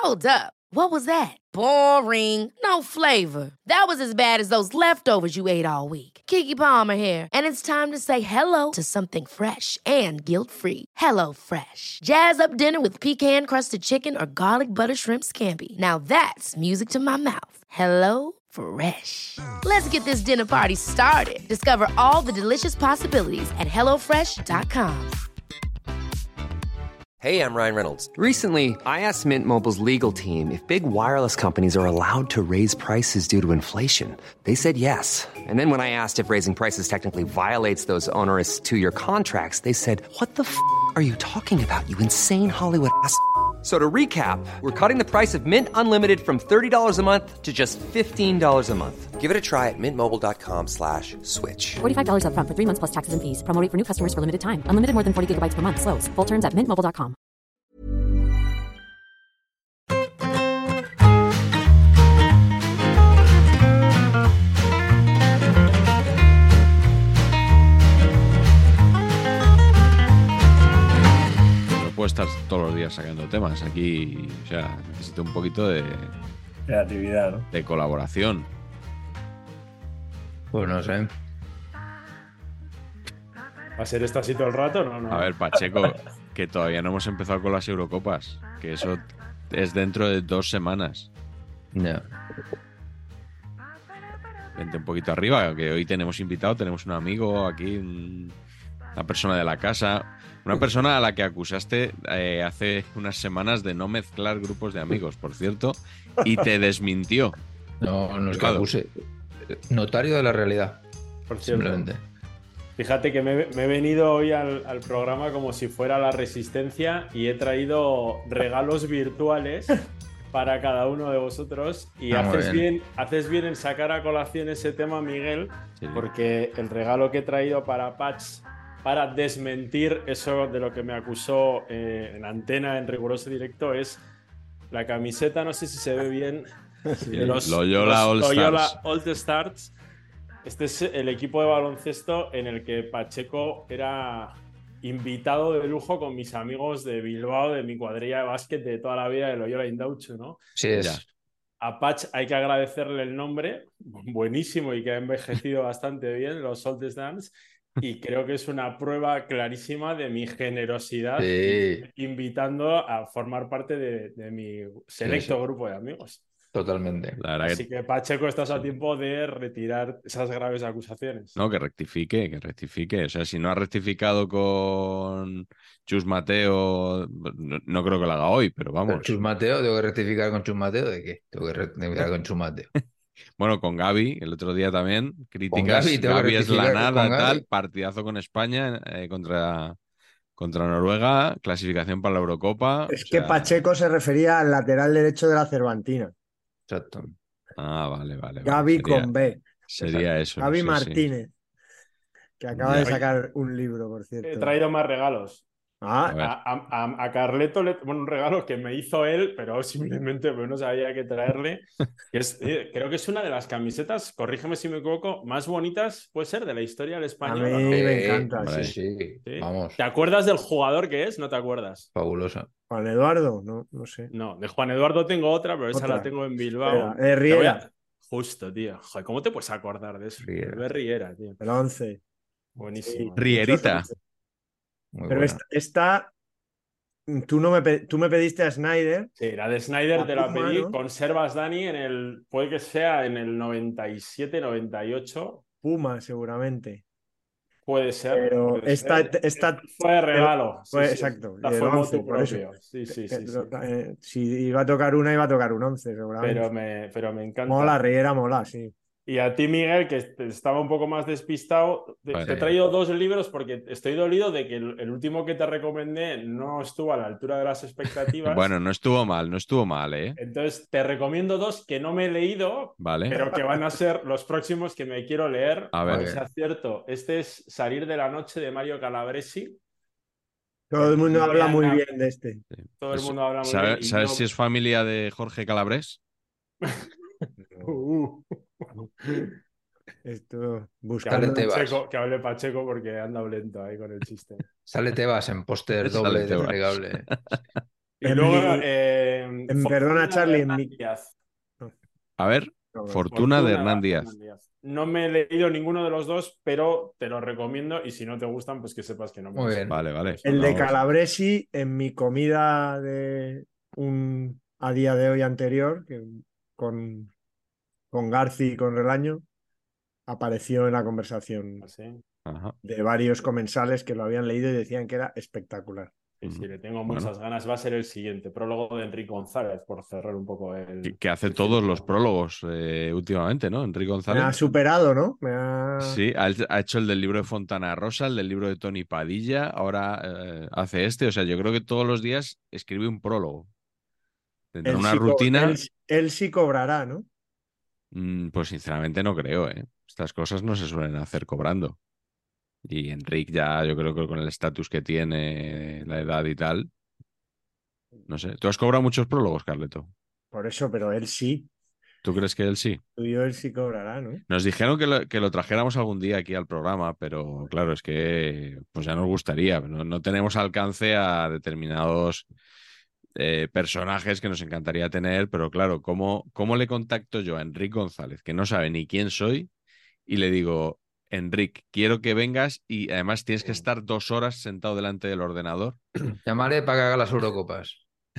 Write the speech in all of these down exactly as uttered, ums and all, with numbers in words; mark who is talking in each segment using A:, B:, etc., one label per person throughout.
A: Hold up. What was that? Boring. No flavor. That was as bad as those leftovers you ate all week. Keke Palmer here, and it's time to say hello to something fresh and guilt-free. Hello Fresh. Jazz up dinner with pecan-crusted chicken or garlic butter shrimp scampi. Now that's music to my mouth. Hello Fresh. Let's get this dinner party started. Discover all the delicious possibilities at hello fresh dot com.
B: Hey, I'm Ryan Reynolds.
C: Recently, I asked Mint Mobile's legal team if big wireless companies are allowed to raise prices due to inflation. They said yes. And then when I asked if raising prices technically violates those onerous two-year contracts, they said, what the f*** are you talking about, you insane Hollywood ass f- So to recap, we're cutting the price of Mint Unlimited from thirty dollars a month to just fifteen dollars a month.
B: Give it a try at mintmobile.com slash switch.
D: forty-five dollars up front for three months plus taxes and fees. Promo rate for new customers for limited time. Unlimited more than forty gigabytes per month. Slows full terms at mint mobile dot com.
E: Puedo estar todos los días sacando temas aquí, o sea, necesito un poquito de
F: creatividad, ¿no?
E: De colaboración.
G: Pues no sé.
F: ¿Va a ser esto así todo el rato? No, no.
E: A ver, Pacheco, que todavía no hemos empezado con las Eurocopas, que eso es dentro de dos semanas.
G: No.
E: Vente un poquito arriba, que hoy tenemos invitado, tenemos un amigo aquí, un, una persona de la casa. Una persona a la que acusaste eh, hace unas semanas de no mezclar grupos de amigos, por cierto, y te desmintió.
G: No, no es que acuse. Notario de la realidad.
F: Por cierto.
G: Simplemente.
F: Fíjate que me, me he venido hoy al, al programa como si fuera la Resistencia y he traído regalos virtuales para cada uno de vosotros. Y
G: ah,
F: haces
G: bien.
F: bien, haces bien en sacar a colación ese tema, Miguel,
E: Sí.
F: porque el regalo que he traído para Patch, para desmentir eso de lo que me acusó eh, en antena, en riguroso directo, es la camiseta, no sé si se ve bien,
E: Sí,
F: de los
E: Loyola
F: los
E: All
F: Loyola
E: Stars.
F: All Stars. Este es el equipo de baloncesto en el que Pacheco era invitado de lujo con mis amigos de Bilbao, de mi cuadrilla de básquet de toda la vida, de Loyola Indauchu, ¿no?
G: Sí, es.
E: Ya.
F: A Patch hay que agradecerle el nombre, buenísimo y que ha envejecido bastante bien, los All Stars. Y creo que es una prueba clarísima de mi generosidad,
G: Sí.
F: invitando a formar parte de, de mi selecto
G: Sí, sí.
F: grupo de amigos.
G: Totalmente.
E: La verdad
F: Así
E: que,
F: que, Pacheco, estás a tiempo de retirar esas graves acusaciones.
E: no, que rectifique, que rectifique. O sea, si no ha rectificado con Chus Mateo, no, no creo que lo haga hoy, pero vamos.
G: Chus Mateo, ¿tengo que rectificar con Chus Mateo? ¿De qué? Tengo que rectificar con Chus Mateo.
E: Bueno, con Gaby, el otro día también, críticas.
G: Gaby tengo que
E: Gaby es la
G: rectificar
E: nada,
G: con Gaby.
E: tal, partidazo con España eh, contra, contra Noruega, clasificación para la Eurocopa.
H: Es
E: o
H: que
E: sea-
H: Pacheco se refería al lateral derecho de la Cervantina.
G: Exacto.
E: Ah, vale, vale. vale.
H: Gaby
E: Sería-
H: con B.
E: Sería eso.
H: Gaby
E: sí, sí.
H: Martínez. Que acaba
E: Ya.
H: de sacar un libro, por cierto.
F: He traído más regalos.
H: Ah,
E: A ver.
F: A, a- a Carleto, le, bueno, un regalo que me hizo él, pero simplemente pues, no sabía qué traerle. Que es, eh, creo que es una de las camisetas, corrígeme si me equivoco, más bonitas, puede ser, de la historia del
H: a
F: español.
H: mí
F: ¿o no?
H: me encanta.
E: hombre.
H: sí.
G: Sí, sí.
F: ¿Sí?
G: Vamos.
F: ¿Te acuerdas del jugador que es? ¿No te acuerdas?
G: Fabulosa.
H: Juan Eduardo, no, no sé.
F: No, de Juan Eduardo tengo otra, pero esa
H: Otra.
F: la tengo en Bilbao.
H: Espera, eh,
F: Te voy
H: Riera,
F: a- Justo, tío. Joder, ¿cómo te puedes acordar de eso?
G: Riera.
F: Albert Riera, tío.
H: el once.
F: Buenísimo.
E: Rierita.
G: Muy
H: Pero
G: buena.
H: esta, esta- tú, no me, pe- tú me pediste a Snyder.
F: Sí, la de Snyder
H: La
F: te la
H: Puma,
F: pedí.
H: ¿no?
F: Conservas, Dani, en el. Puede que sea en el noventa y siete, noventa y ocho.
H: Puma, seguramente.
F: Puede ser.
H: Pero
F: puede
H: esta,
F: ser.
H: esta
F: Fue de regalo. Sí,
H: fue-
F: sí.
H: exacto,
F: Esta
H: del
F: fue
H: once,
F: motu
H: por eso.
F: propio. Sí, sí, sí.
H: eh,
F: sí.
H: eh, si iba a tocar una, iba a tocar un once, seguramente.
F: Pero me, pero me encanta.
H: Mola, Riera, mola, sí.
F: Y a ti, Miguel, que est- estaba un poco más despistado, te,
E: Vale.
F: te he traído dos libros porque estoy dolido de que el, el último que te recomendé no estuvo a la altura de las expectativas.
E: Bueno, no estuvo mal, no estuvo mal, ¿eh?
F: Entonces, te recomiendo dos que no me he leído,
E: Vale.
F: pero que van a ser los próximos que me quiero leer.
E: A ver.
F: A ver si acierto. Este es Salir de la noche de Mario Calabresi.
H: Todo el mundo
F: Me
H: habla muy
F: anda-
H: bien de este.
F: Todo el
E: Eso-
F: mundo habla muy
E: ¿Sabe-
F: bien. y
E: ¿Sabes
F: no-
E: si es familia de Jorge Calabres?
F: Uh,
H: Esto,
F: que,
H: buscando.
F: hable
G: Tebas.
F: Pacheco, que hable Pacheco porque anda lento ahí con el chiste.
G: Sale Tebas en póster
E: Sale
G: doble
E: Tebas.
G: desplegable.
F: Y
H: En
F: luego,
H: mi-
F: eh,
H: En En Perdona, Charlie, en
F: Hernán
H: mi.
F: Díaz.
E: A ver,
H: No,
E: Fortuna de Hernán Díaz.
F: Hernán Díaz. No me he leído ninguno de los dos, pero te los recomiendo y si no te gustan, pues que sepas que no me
G: Muy
F: los-
G: bien.
E: Vale, vale.
H: El de
E: Vamos.
H: Calabresi, en mi comida de un a día de hoy anterior, que con, con Garci y con Relaño, apareció en la conversación
F: Así.
E: Ajá.
H: de varios comensales que lo habían leído y decían que era espectacular.
F: Sí, sí, le tengo
E: Bueno.
F: muchas ganas. Va a ser el siguiente prólogo de Enrique González, por cerrar un poco el.
E: Que, que hace
F: el
E: todos
F: círculo.
E: los prólogos eh, últimamente, ¿no? Enrique
H: Me ha
E: González.
H: superado, ¿no? Me ha...
E: Sí, ha, ha hecho el del libro de Fontana Rosa, el del libro de Tony Padilla, ahora eh, hace este. O sea, yo creo que todos los días escribe un prólogo. Tendrá
H: Él
E: una
H: sí co-
E: rutina.
H: él- él sí cobrará, ¿no?
E: Mm, Pues sinceramente no creo, ¿eh? Estas cosas no se suelen hacer cobrando. Y Enric ya, yo creo que con el estatus que tiene, la edad y tal, no sé. ¿Tú has cobrado muchos prólogos, Carleto?
H: Por eso, pero él sí.
E: ¿Tú crees que él sí?
H: Tú y yo, él sí cobrará, ¿no?
E: Nos dijeron que lo, que lo trajéramos algún día aquí al programa, pero claro, es que pues ya nos gustaría. No, no tenemos alcance a determinados eh, personajes que nos encantaría tener, pero claro, ¿cómo, cómo le contacto yo a Enric González, que no sabe ni quién soy, y le digo, Enric, quiero que vengas y además tienes que estar dos horas sentado delante del ordenador?
G: Llamaré para que haga las Eurocopas.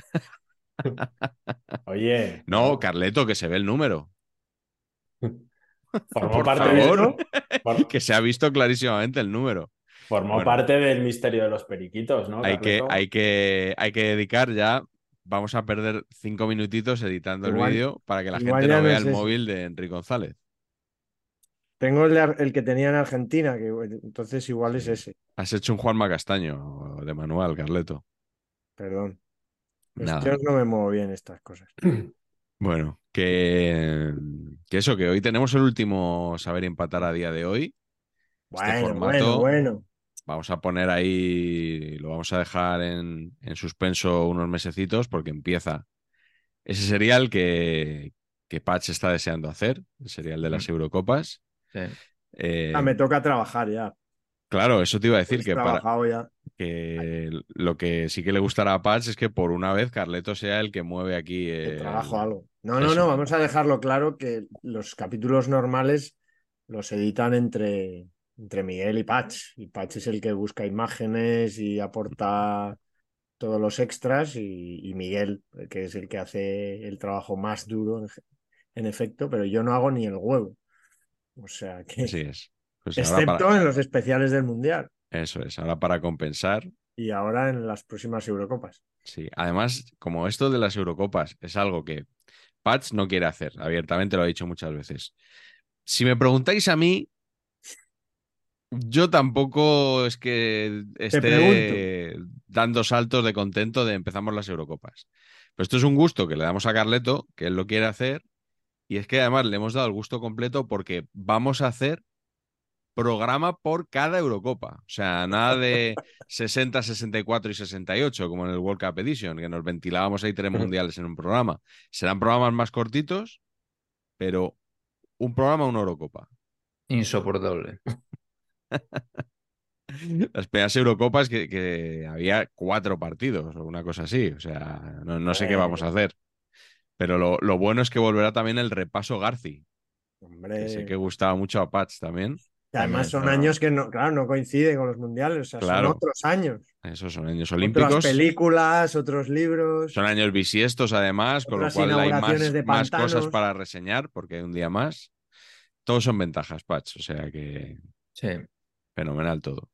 F: Oye,
E: No, Carleto, que se ve el número.
F: formó
E: Por
F: parte de
E: favor,
F: esto. For-
E: que se ha visto clarísimamente el número.
F: formó
E: Bueno.
F: parte del misterio de los periquitos, ¿no?
E: Hay que,
F: Carleto?
E: hay que, hay que dedicar ya. Vamos a perder cinco minutitos editando
H: Igual-
E: el vídeo para que la
H: igual
E: gente
H: ya
E: no
H: no
E: vea
H: es
E: el
H: eso.
E: móvil de Enrique González.
H: Tengo el, de Ar- el que tenía en Argentina, que bueno, entonces igual es
E: Sí.
H: ese.
E: Has hecho un Juanma Castaño de manual, Carleto.
H: Perdón.
E: Nada.
H: Yo no me muevo bien estas cosas.
E: Bueno, que, que eso, que hoy tenemos el último Saber Empatar a día de hoy. Este
H: Bueno,
E: formato
H: bueno, bueno.
E: vamos a poner ahí, lo vamos a dejar en, en suspenso unos mesecitos porque empieza ese serial que, que Patch está deseando hacer, el serial de las Eurocopas.
G: Sí.
E: Eh,
H: Ah, me toca trabajar ya.
E: claro, eso te iba a decir,
H: He
E: que, para,
H: trabajado ya.
E: que lo que sí que le gustará a Patch es que por una vez Carleto sea el que mueve aquí
H: Que
E: el-
H: trabajo algo. No, no,
E: eso.
H: no, vamos a dejarlo claro que los capítulos normales los editan entre, entre Miguel y Patch. Y Patch es el que busca imágenes y aporta todos los extras y, y Miguel, que es el que hace el trabajo más duro en, en efecto, pero yo no hago ni el huevo. O sea que,
E: Así es. Pues ahora
H: excepto
E: para,
H: en los especiales del Mundial
E: eso es, ahora para compensar.
H: y ahora en las próximas Eurocopas.
E: Sí, además, como esto de las Eurocopas es algo que Patch no quiere hacer, abiertamente lo ha dicho muchas veces. Si me preguntáis a mí, yo tampoco es que esté
H: pregunto.
E: dando saltos de contento de empezamos las Eurocopas. Pero esto es un gusto que le damos a Carleto, que él lo quiere hacer, y es que además le hemos dado el gusto completo porque vamos a hacer programa por cada Eurocopa. O sea, nada de sesenta, sesenta y cuatro y sesenta y ocho, como en el World Cup Edition, que nos ventilábamos ahí tres mundiales en un programa. Serán programas más cortitos, pero un programa, una Eurocopa.
G: Insoportable.
E: Las primeras Eurocopas que, que había cuatro partidos o una cosa así. O sea, no, no sé qué vamos a hacer. Pero lo, lo bueno es que volverá también el repaso Garci,
H: Hombre,
E: que sé que gustaba mucho a Patch también.
H: que además son
G: También, no.
H: años que no, claro, no coinciden con los mundiales, o sea,
E: Claro.
H: son otros años.
E: Esos son años
H: Otras
E: olímpicos.
H: películas, otros libros.
E: Son años bisiestos, además, con lo
H: Otras
E: cual hay más,
H: inauguraciones de
E: más cosas
H: pantanos.
E: para reseñar, porque hay un día más. Todos son ventajas, Patch. O sea que
G: Sí.
E: fenomenal todo.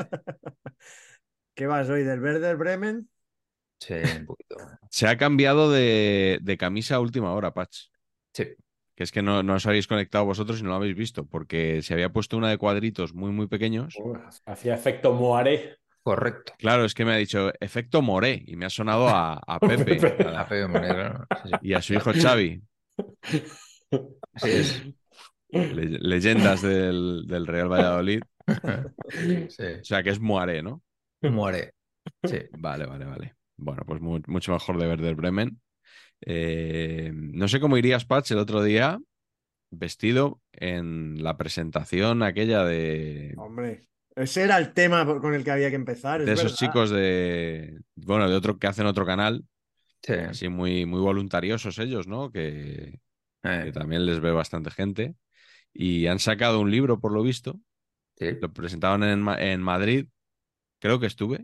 H: ¿Qué vas hoy? ¿Del Werder Bremen?
G: Sí, un poquito.
E: Se ha cambiado de, de camisa a última hora, Patch.
G: Sí.
E: Que es que no, no os habéis conectado vosotros y no lo habéis visto, porque se había puesto una de cuadritos muy, muy pequeños.
F: Uf, hacía efecto Moaré.
G: Correcto.
E: Claro, es que me ha dicho efecto Moré y me ha sonado a, a Pepe a la-
G: A Pepe Monegro, ¿no? Sí, sí.
E: y a su hijo Xavi,
G: Así es.
E: le- leyendas del, del Real Valladolid.
G: Sí.
E: O sea que es Moaré, ¿no?
G: Muere. Sí.
E: Vale, vale, vale. Bueno, pues mu- mucho mejor de Werder Bremen. Eh, no sé cómo irías, Patch, el otro día vestido en la presentación aquella de,
H: Hombre, ese era el tema por- con el que había que empezar.
E: de
H: es
E: esos
H: verdad.
E: chicos de, bueno, de otro que hacen otro canal,
G: Sí.
E: Así muy, muy voluntariosos ellos, ¿no? Que, que
G: Eh,
E: también les ve bastante gente. Y han sacado un libro, por lo visto.
G: sí.
E: Lo presentaron en, Ma- en Madrid, creo que estuve,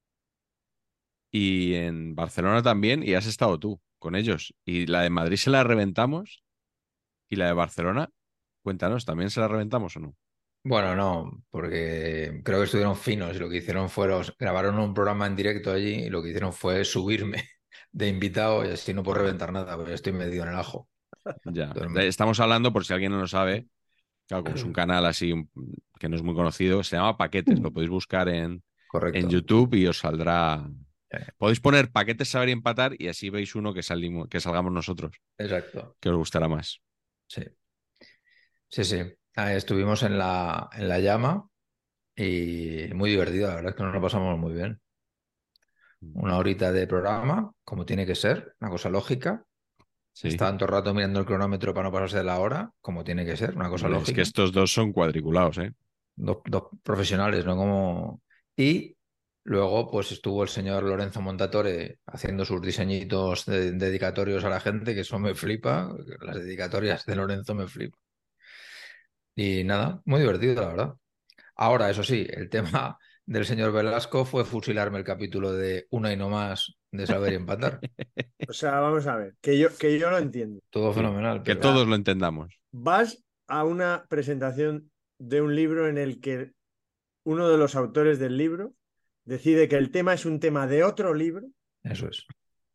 E: y en Barcelona también, y has estado tú con ellos. Y la de Madrid se la reventamos, y la de Barcelona, cuéntanos, ¿también se la reventamos o no?
G: Bueno, no, porque creo que estuvieron finos y lo que hicieron fueron, grabaron un programa en directo allí y lo que hicieron fue subirme de invitado y así no puedo reventar nada, porque estoy metido en el ajo.
E: Ya.
G: Entonces,
E: De- Estamos hablando, por si alguien no lo sabe, claro, como es un canal así un- que no es muy conocido, se llama Paquetes, lo podéis buscar en, en
G: correcto.
E: YouTube y os saldrá.
G: Eh,
E: Podéis poner Paquetes Saber y Empatar y así veis uno que, salimos, que salgamos nosotros,
G: exacto.
E: que os gustará más.
G: Sí, sí, sí. Ah, estuvimos en la, en la llama y muy divertido, la verdad es que nos lo pasamos muy bien. Una horita de programa, como tiene que ser, una cosa lógica.
E: Sí.
G: Estaban todo el rato mirando el cronómetro para no pasarse de la hora, como tiene que ser, una cosa
E: Hombre, es que
G: lógica.
E: estos dos son cuadriculados, ¿eh?
G: Dos, dos profesionales, ¿no? Como... Y luego, pues estuvo el señor Lorenzo Montatore haciendo sus diseñitos de- dedicatorios a la gente, que eso me flipa. Las dedicatorias de Lorenzo me flipan. Y nada, muy divertido, la verdad. Ahora, eso sí, el tema del señor Velasco fue fusilarme el capítulo de Una y no más de Saber y Empatar.
H: O sea, vamos a ver, que yo, que yo lo entiendo.
G: Todo
E: Sí.
G: fenomenal,
E: Que
G: pero...
E: todos lo entendamos.
H: Vas a una presentación de un libro en el que uno de los autores del libro decide que el tema es un tema de otro libro,
G: Eso es.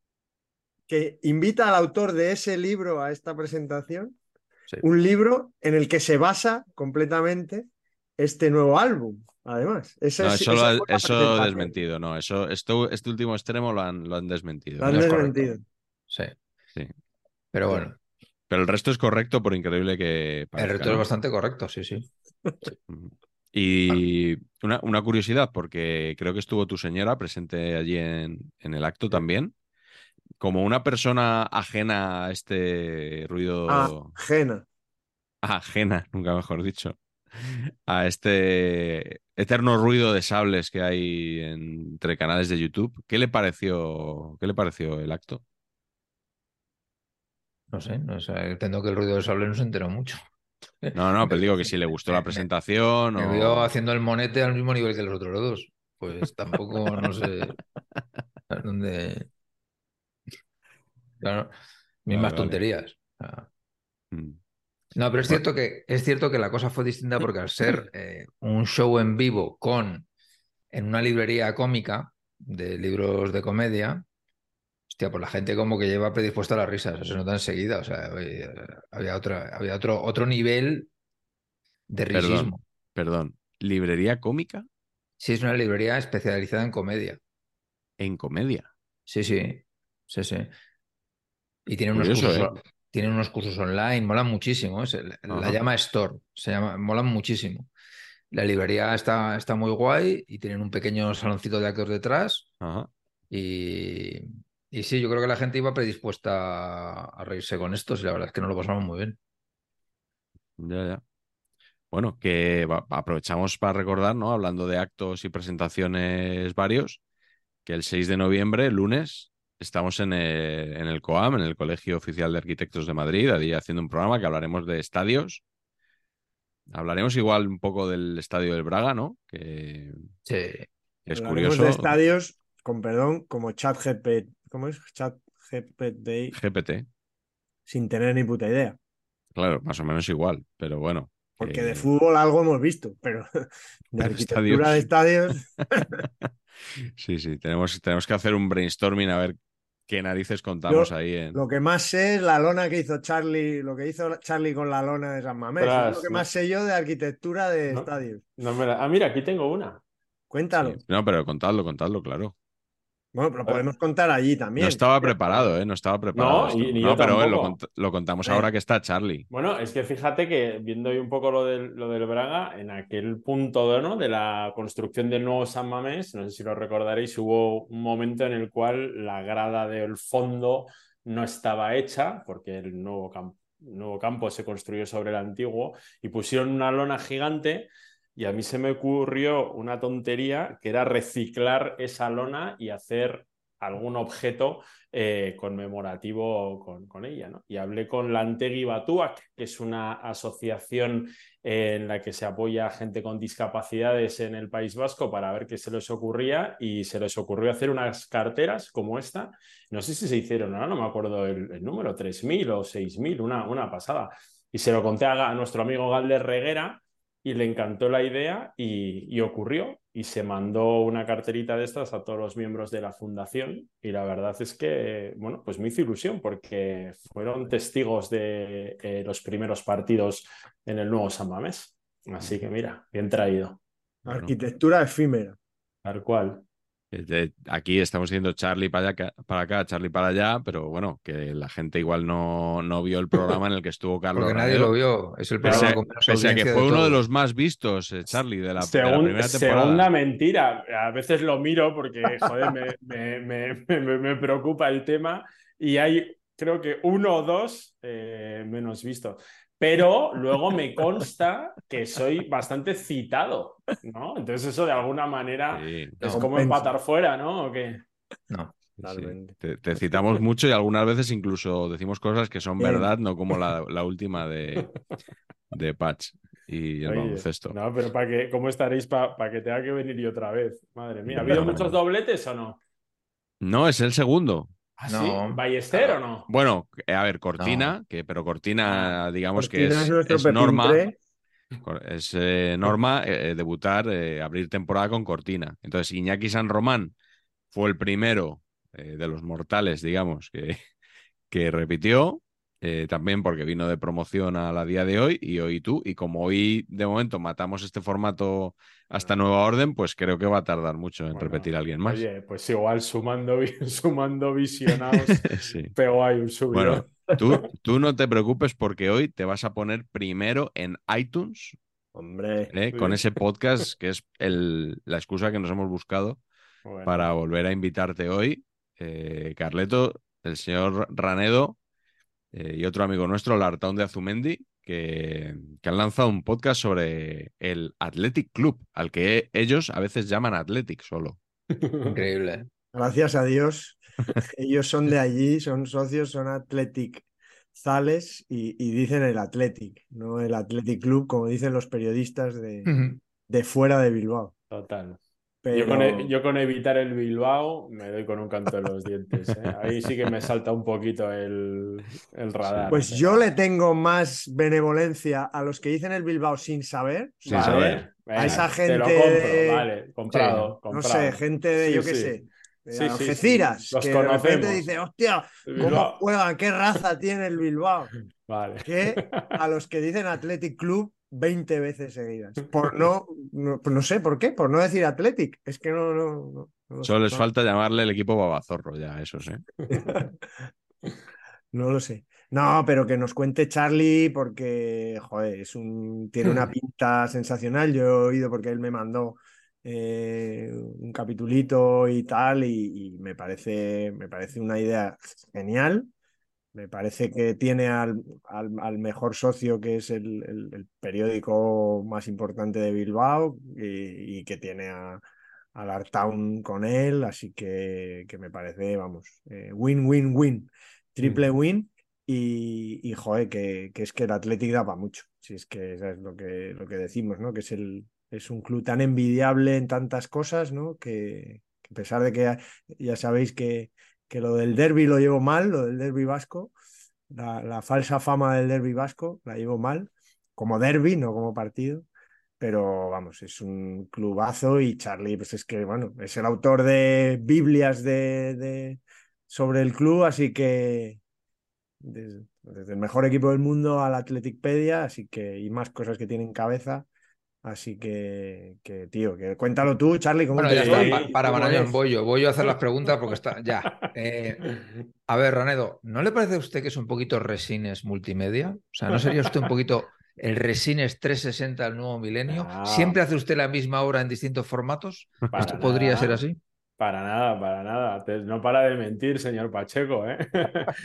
H: que invita al autor de ese libro a esta presentación,
G: Sí.
H: un libro en el que se basa completamente este nuevo álbum. Además, esa,
E: No,
H: es,
E: eso lo
H: esa
E: ha-
H: fue la
E: eso
H: presentación.
E: desmentido, no. Eso, esto, este último extremo lo han, lo han desmentido.
H: Lo han
G: No es
H: desmentido.
G: correcto. Sí.
E: Sí.
G: Pero
H: Ya.
G: bueno,
E: Pero el resto es correcto, por increíble que
G: el
E: parezca,
G: resto es
E: ¿no?
G: bastante correcto, sí, sí.
E: Ujú. Y una, una curiosidad, porque creo que estuvo tu señora presente allí en, en el acto también. Como una persona ajena a este ruido,
H: Ajena.
E: ajena, nunca mejor dicho, a este eterno ruido de sables que hay entre canales de YouTube, ¿qué le pareció, qué le pareció el acto?
G: No sé, no sé, entiendo que el ruido del sable no se enteró mucho.
E: No, no, pero digo que si le gustó la
G: Me, me-
E: presentación
G: me vio
E: o...
G: haciendo el monete al mismo nivel que los otros dos. Pues tampoco, no sé a dónde. Claro,
E: Vale,
G: mismas
E: vale.
G: tonterías. O sea,
E: Mm.
G: no, pero es
E: Bueno,
G: cierto que, es cierto que la cosa fue distinta porque al ser eh, un show en vivo con en una librería cómica de libros de comedia, hostia, pues la gente como que lleva predispuesta a las risas, eso se nota enseguida. O sea, oye, había otra, había otro, otro nivel de
E: perdón,
G: risismo.
E: perdón. ¿Librería cómica
G: Sí, es una librería especializada en comedia.
E: en comedia?
G: Sí, sí, sí, sí. Y tienen unos
E: Curioso,
G: cursos,
E: ¿eh?
G: tienen unos cursos online, molan muchísimo. ¿Eh? Se- La
E: Ajá,
G: llama Store, se llama, molan muchísimo. La librería está, está muy guay y tienen un pequeño saloncito de actos detrás.
E: ajá.
G: Y, y sí, yo creo que la gente iba predispuesta a, a reírse con estos y la verdad es que nos lo pasamos muy bien.
E: Ya, ya. Bueno, que va- aprovechamos para recordar, ¿no? Hablando de actos y presentaciones varios, que el seis de noviembre, lunes, estamos en el, en el COAM, en el Colegio Oficial de Arquitectos de Madrid, allí haciendo un programa que hablaremos de estadios. Hablaremos igual un poco del estadio del Braga, ¿no? Que
G: Sí,
E: es
H: Hablaremos de
E: curioso.
H: estadios, con perdón, como ChatGPT. ¿Cómo es? ChatGPT
E: G P T,
H: sin tener ni puta idea.
E: claro, más o menos igual, pero bueno,
H: Porque de
E: que
H: fútbol algo hemos visto, pero de
E: pero
H: arquitectura de
E: estadios.
H: estadios.
E: Sí, sí, tenemos, tenemos que hacer un brainstorming a ver qué narices contamos
H: Yo
E: ahí en.
H: lo que más sé es la lona que hizo Charlie, lo que hizo Charlie con la lona de San Mamés. Es lo
F: Ostras,
H: que más
F: no,
H: sé yo de arquitectura de
F: no,
H: estadios.
F: no me la- Ah, mira, aquí tengo una.
E: Sí,
H: Cuéntalo.
E: no, pero contadlo, contadlo, claro.
H: Bueno, pero
F: Eh,
H: podemos contar allí
E: No
H: también.
E: estaba preparado, ¿eh? No estaba preparado
F: No,
E: esto.
F: y, ni yo
E: No, pero eh, lo,
F: tampoco.
E: cont- lo contamos
H: Venga.
E: ahora que está Charlie.
F: Bueno, es que fíjate que viendo hoy un poco lo del, lo del Braga, en aquel punto de, ¿no? de la construcción del nuevo San Mamés, no sé si lo recordaréis, hubo un momento en el cual la grada del fondo no estaba hecha, porque el nuevo, camp- nuevo campo se construyó sobre el antiguo, y pusieron una lona gigante, y a mí se me ocurrió una tontería que era reciclar esa lona y hacer algún objeto eh, conmemorativo con, con ella, ¿no? Y hablé con Lantegi Batuak, que es una asociación en la que se apoya a gente con discapacidades en el País Vasco para ver qué se les ocurría, y se les ocurrió hacer unas carteras como esta. No sé si se hicieron, ¿no? No me acuerdo el, el número, tres mil o seis mil, una, una pasada. Y se lo conté a, a nuestro amigo Galder Reguera y le encantó la idea y, y ocurrió. Y se mandó una carterita de estas a todos los miembros de la fundación, y la verdad es que, bueno, pues me hizo ilusión porque fueron testigos de eh, los primeros partidos en el nuevo San Mamés. Así que mira, bien traído.
E: Bueno.
H: Arquitectura efímera.
F: Tal cual.
E: De- Aquí estamos diciendo Charlie para allá, para acá, Charlie para allá, pero bueno, que la gente igual no, no vio el programa en el que estuvo Carlos
G: Porque nadie
E: Ranedo.
G: lo vio. Es el
E: Pese
G: programa
E: a,
G: con menos
E: pese a que
G: audiencia
E: fue
G: de
E: uno de
G: todos.
E: los más vistos, eh, Charlie, de la, de la
F: Segun-
E: primera temporada.
F: segunda mentira. A veces lo miro porque, joder, me, me, me, me, me preocupa el tema, y hay, creo que uno o dos eh, menos vistos. Pero luego me consta que soy bastante citado, ¿no? Entonces eso de alguna manera
E: Sí,
F: es
E: no,
F: como
H: compensa.
F: empatar fuera, ¿no? ¿O qué?
G: No.
E: sí.
H: Totalmente.
E: Te, te citamos mucho y algunas veces incluso decimos cosas que son
H: Bien.
E: verdad, no como la, la última de, de Patch y el
F: Oye,
E: baloncesto.
F: no, pero para que, ¿cómo estaréis para que tenga que venir yo otra vez? Madre mía, ¿ha habido
E: No.
F: muchos dobletes o no?
E: No, es el segundo.
F: ¿Ah,
G: No.
F: sí? ¿Ballester o no?
E: Bueno, a ver, Cortina, que, pero Cortina, digamos que
H: Cortina
E: es,
H: nuestro
E: es norma,
H: Pepintre.
E: es eh, norma eh, debutar, eh, abrir temporada con Cortina. Entonces, Iñaki San Román fue el primero eh, de los mortales, digamos, que, que repitió, eh, también porque vino de promoción a la día de hoy, y hoy tú, y como hoy de momento matamos este formato hasta nueva orden, pues creo que va a tardar mucho en
F: Bueno,
E: repetir a alguien más.
F: Oye, pues igual sumando, vi- sumando visionados,
E: Sí.
F: pero hay un subidón.
E: Bueno, tú, tú no te preocupes porque hoy te vas a poner primero en iTunes,
H: Hombre.
E: ¿eh?
F: Sí.
E: Con ese podcast que es el, la excusa que nos hemos buscado
F: Bueno,
E: para volver a invitarte hoy. Eh, Carleto, el señor Ranedo eh, y otro amigo nuestro, Lartaun de Azumendi, que, que han lanzado un podcast sobre el Athletic Club, al que ellos a veces llaman Athletic solo.
G: Increíble.
H: Gracias a Dios. Ellos son de allí, son socios, son Athletic Zales y, y dicen el Athletic, no el Athletic Club, como dicen los periodistas de, de fuera de Bilbao.
F: total.
H: Pero
F: Yo, con, e- yo con evitar el Bilbao me doy con un canto de los dientes, ¿eh? Ahí sí que me salta un poquito el, el radar.
H: pues
F: pero-
H: yo le tengo más benevolencia a los que dicen el Bilbao sin saber.
E: Sin
F: Vale,
E: saber.
F: venga,
H: A esa
F: te lo
H: gente
F: compro,
H: de-
F: vale, comprado,
H: No
F: comprado.
H: sé, gente de,
F: Sí,
H: yo qué
F: sí.
H: sé, de
F: Sí, sí, sí.
H: Algeciras,
F: Los
H: que de repente
F: conocemos.
H: dice, hostia,
F: El
H: ¿cómo
F: Bilbao.
H: juegan? ¿Qué raza tiene el Bilbao?
F: Vale.
H: Que a los que dicen Athletic Club veinte veces seguidas. Por no, no, no sé por qué, por no decir Athletic. Es que no, no, no, no lo
E: Solo
H: sé,
E: les
H: no-
E: falta llamarle el equipo Babazorro ya, esos, ¿eh?
H: no lo sé. No, pero que nos cuente Charlie porque, joder, es un, tiene una pinta sensacional. Yo he oído porque él me mandó eh, un capitulito y tal y, y me parece, me parece una idea genial. Me parece que tiene al, al, al mejor socio, que es el, el, el periódico más importante de Bilbao, y, y que tiene a, al Artown con él, así que, que me parece, vamos, eh, win, win, win, triple win, y, y joder, que, que es que el Athletic da para mucho, si es que eso es lo que, lo que decimos, ¿no? Que es, el, es un club tan envidiable en tantas cosas, ¿no? Que, que a pesar de que ya sabéis que que lo del derbi lo llevo mal, lo del derbi vasco, la, la falsa fama del derbi vasco la llevo mal, como derbi, no como partido, pero vamos, es un clubazo y Charlie, pues es que, bueno, es el autor de Biblias de, de, sobre el club, así que desde, desde el mejor equipo del mundo al Athleticpedia, así que, y más cosas que tienen cabeza. Así que, que, tío, que cuéntalo tú, Charlie, ¿cómo
G: Bueno,
H: te
G: ya
H: fue?
G: está. Pa- para
F: ¿cómo
G: Marañón,
F: es?
G: voy yo. Voy yo a hacer las preguntas porque está. Ya. Eh, a ver, Ranedo, ¿no le parece a usted que es un poquito Resines multimedia? O sea, ¿no sería usted un poquito el Resines trescientos sesenta del nuevo milenio?
F: No.
G: ¿Siempre hace usted la misma obra en distintos formatos?
F: Para
G: ¿Esto podría
F: nada.
G: ser así?
F: Para nada, para nada. Te- No para de mentir, señor Pacheco, ¿eh?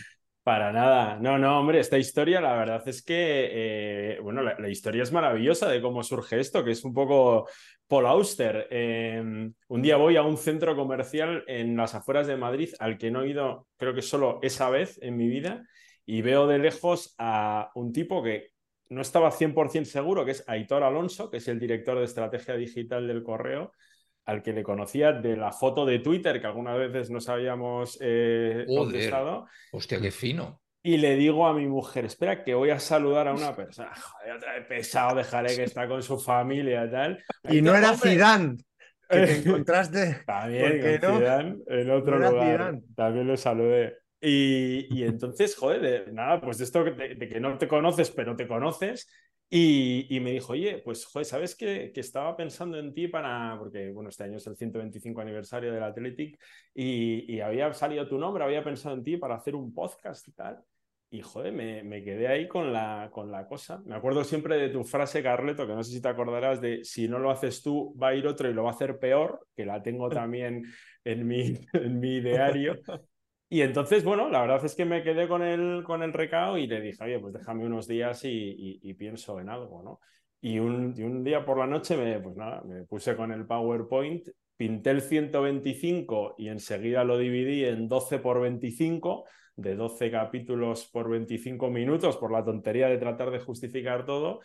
F: Para nada. No, no, hombre, esta historia, la verdad es que, eh, bueno, la, la historia es maravillosa de cómo surge esto, que es un poco Paul Auster. Eh, un día voy a un centro comercial en las afueras de Madrid al que no he ido, creo que solo esa vez en mi vida, y veo de lejos a un tipo que no estaba cien por ciento seguro, que es Aitor Alonso, que es el director de estrategia digital del Correo, al que le conocía de la foto de Twitter, que algunas veces nos habíamos eh,
G: Joder,
F: contestado.
G: hostia, qué fino.
F: Y le digo a mi mujer, espera, que voy a saludar a una persona. Joder, otra vez pesado, dejaré que está con su familia y tal.
H: Y
F: Ahí
H: no
F: todo,
H: era
F: hombre.
H: Zidane, que te encontraste,
F: También
H: porque
F: con
H: no,
F: Zidane en
H: no
F: otro
H: era
F: lugar.
H: Zidane.
F: También lo saludé. Y, y entonces, joder, de, nada, pues de esto de, de que no te conoces, pero te conoces. Y, y me dijo, oye, pues, joder, ¿sabes qué? Que estaba pensando en ti para, porque, bueno, este año es el ciento veinticinco aniversario del Athletic y, y había salido tu nombre, había pensado en ti para hacer un podcast y tal. Y, joder, me, me quedé ahí con la, con la cosa. Me acuerdo siempre de tu frase, Carleto, que no sé si te acordarás de si no lo haces tú, va a ir otro y lo va a hacer peor, que la tengo también en mi, en mi diario. Y entonces, bueno, la verdad es que me quedé con el, con el recao y le dije, oye, pues déjame unos días y, y, y pienso en algo, ¿no? Y un, y un día por la noche, me, pues nada, me puse con el PowerPoint, pinté el ciento veinticinco y enseguida lo dividí en doce por veinticinco, de doce capítulos por veinticinco minutos, por la tontería de tratar de justificar todo.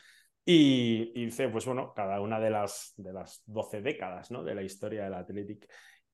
F: Y hice, pues bueno, cada una de las, de las doce décadas, ¿no? De la historia del Athletic.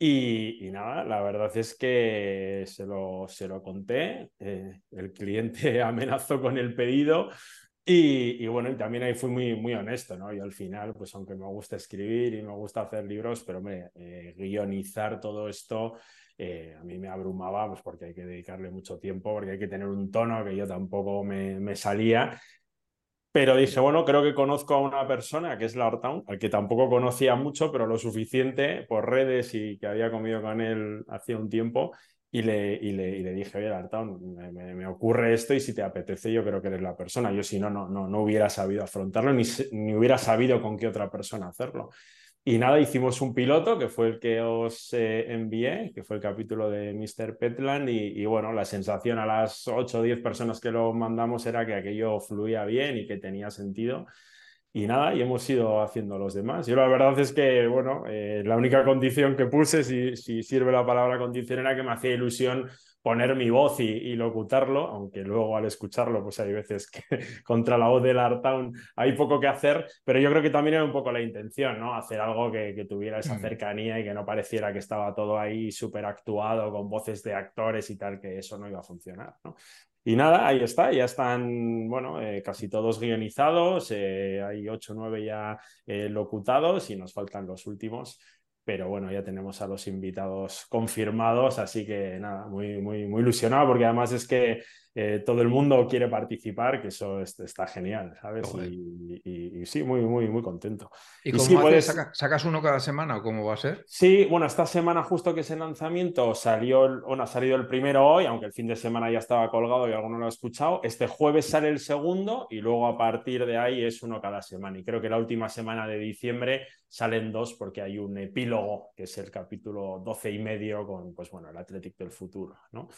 F: Y, y nada, la verdad es que se lo, se lo conté, eh, el cliente amenazó con el pedido y, y bueno, y también ahí fui muy, muy honesto, ¿no? Y al final, pues aunque me gusta escribir y me gusta hacer libros, pero me eh, guionizar todo esto eh, a mí me abrumaba, pues porque hay que dedicarle mucho tiempo, porque hay que tener un tono que yo tampoco me, me salía. Pero dije, bueno, creo que conozco a una persona que es Lartown, al que tampoco conocía mucho, pero lo suficiente por redes y que había comido con él hacía un tiempo. Y le, y le, y le dije, oye, Lartown, me, me, me ocurre esto y si te apetece, yo creo que eres la persona. Yo, si no, no, no, no hubiera sabido afrontarlo ni, ni hubiera sabido con qué otra persona hacerlo. Y nada, hicimos un piloto que fue el que os eh, envié, que fue el capítulo de míster Petland y, y bueno, la sensación a las ocho o diez personas que lo mandamos era que aquello fluía bien y que tenía sentido. Y nada, y hemos ido haciendo los demás. Yo la verdad es que, bueno, eh, la única condición que puse, si, si sirve la palabra condición, era que me hacía ilusión poner mi voz y, y locutarlo, aunque luego al escucharlo, pues hay veces que contra la voz del Artown hay poco que hacer, pero yo creo que también era un poco la intención, ¿no? Hacer algo que, que tuviera esa cercanía y que no pareciera que estaba todo ahí súper actuado con voces de actores y tal, que eso no iba a funcionar, ¿no? Y nada, ahí está, ya están, bueno, eh, casi todos guionizados, eh, hay ocho o nueve ya eh, locutados y nos faltan los últimos, pero bueno, ya tenemos a los invitados confirmados, así que nada, muy, muy, muy ilusionado porque además es que eh, todo el mundo quiere participar, que eso es, está genial, ¿sabes? Y, y, y sí, muy, muy, muy contento.
G: ¿Y
F: Y sí,
G: cómo haces?
F: puedes...
G: ¿Saca- ¿Sacas uno cada semana o cómo va a ser?
F: Sí, bueno, esta semana justo que es el lanzamiento salió, el, bueno, ha salido el primero hoy, aunque el fin de semana ya estaba colgado y alguno lo ha escuchado. Este jueves sale el segundo y luego a partir de ahí es uno cada semana. Y creo que la última semana de diciembre salen dos porque hay un epílogo, que es el capítulo doce y medio con, pues bueno, el Athletic del futuro, ¿no?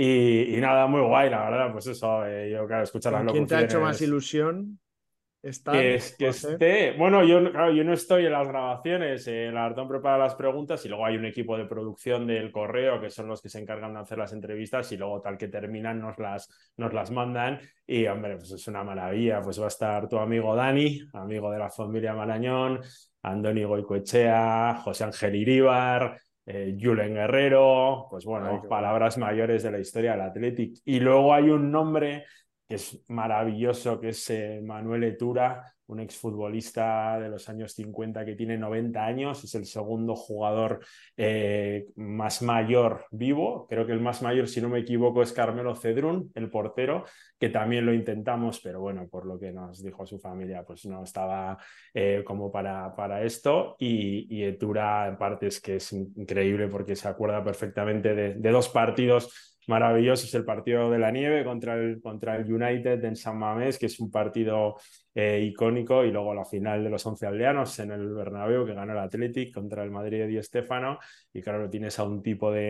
F: Y, y nada, muy guay, la verdad, pues eso, eh, yo claro, escuchar las
H: ¿Con quién te ha hecho más
F: locuciones...
H: ilusión
F: Que,
H: estar
F: es, que
H: o hacer?
F: esté, bueno, yo, claro, yo no estoy en las grabaciones, eh, el Artón prepara las preguntas y luego hay un equipo de producción del correo que son los que se encargan de hacer las entrevistas y luego tal que terminan nos las, nos las mandan y hombre, pues es una maravilla, pues va a estar tu amigo Dani, amigo de la familia Marañón, Andoni Goicoechea, José Ángel Iríbar, eh, Julen Guerrero, pues bueno,
H: Ay, qué guay.
F: palabras mayores de la historia del Athletic. Y luego hay un nombre que es maravilloso, que es eh, Manuel Etura, un exfutbolista de los años cincuenta que tiene noventa años, es el segundo jugador eh, más mayor vivo, creo que el más mayor, si no me equivoco, es Carmelo Cedrún, el portero, que también lo intentamos, pero bueno, por lo que nos dijo su familia, pues no estaba eh, como para, para esto, y, y Etura en parte es que es increíble porque se acuerda perfectamente de, de dos partidos maravilloso, es el partido de la nieve contra el, contra el United en San Mamés, que es un partido eh, icónico, y luego la final de los once aldeanos en el Bernabéu, que ganó el Athletic contra el Madrid de Di Stéfano, y claro, tienes a un tipo de,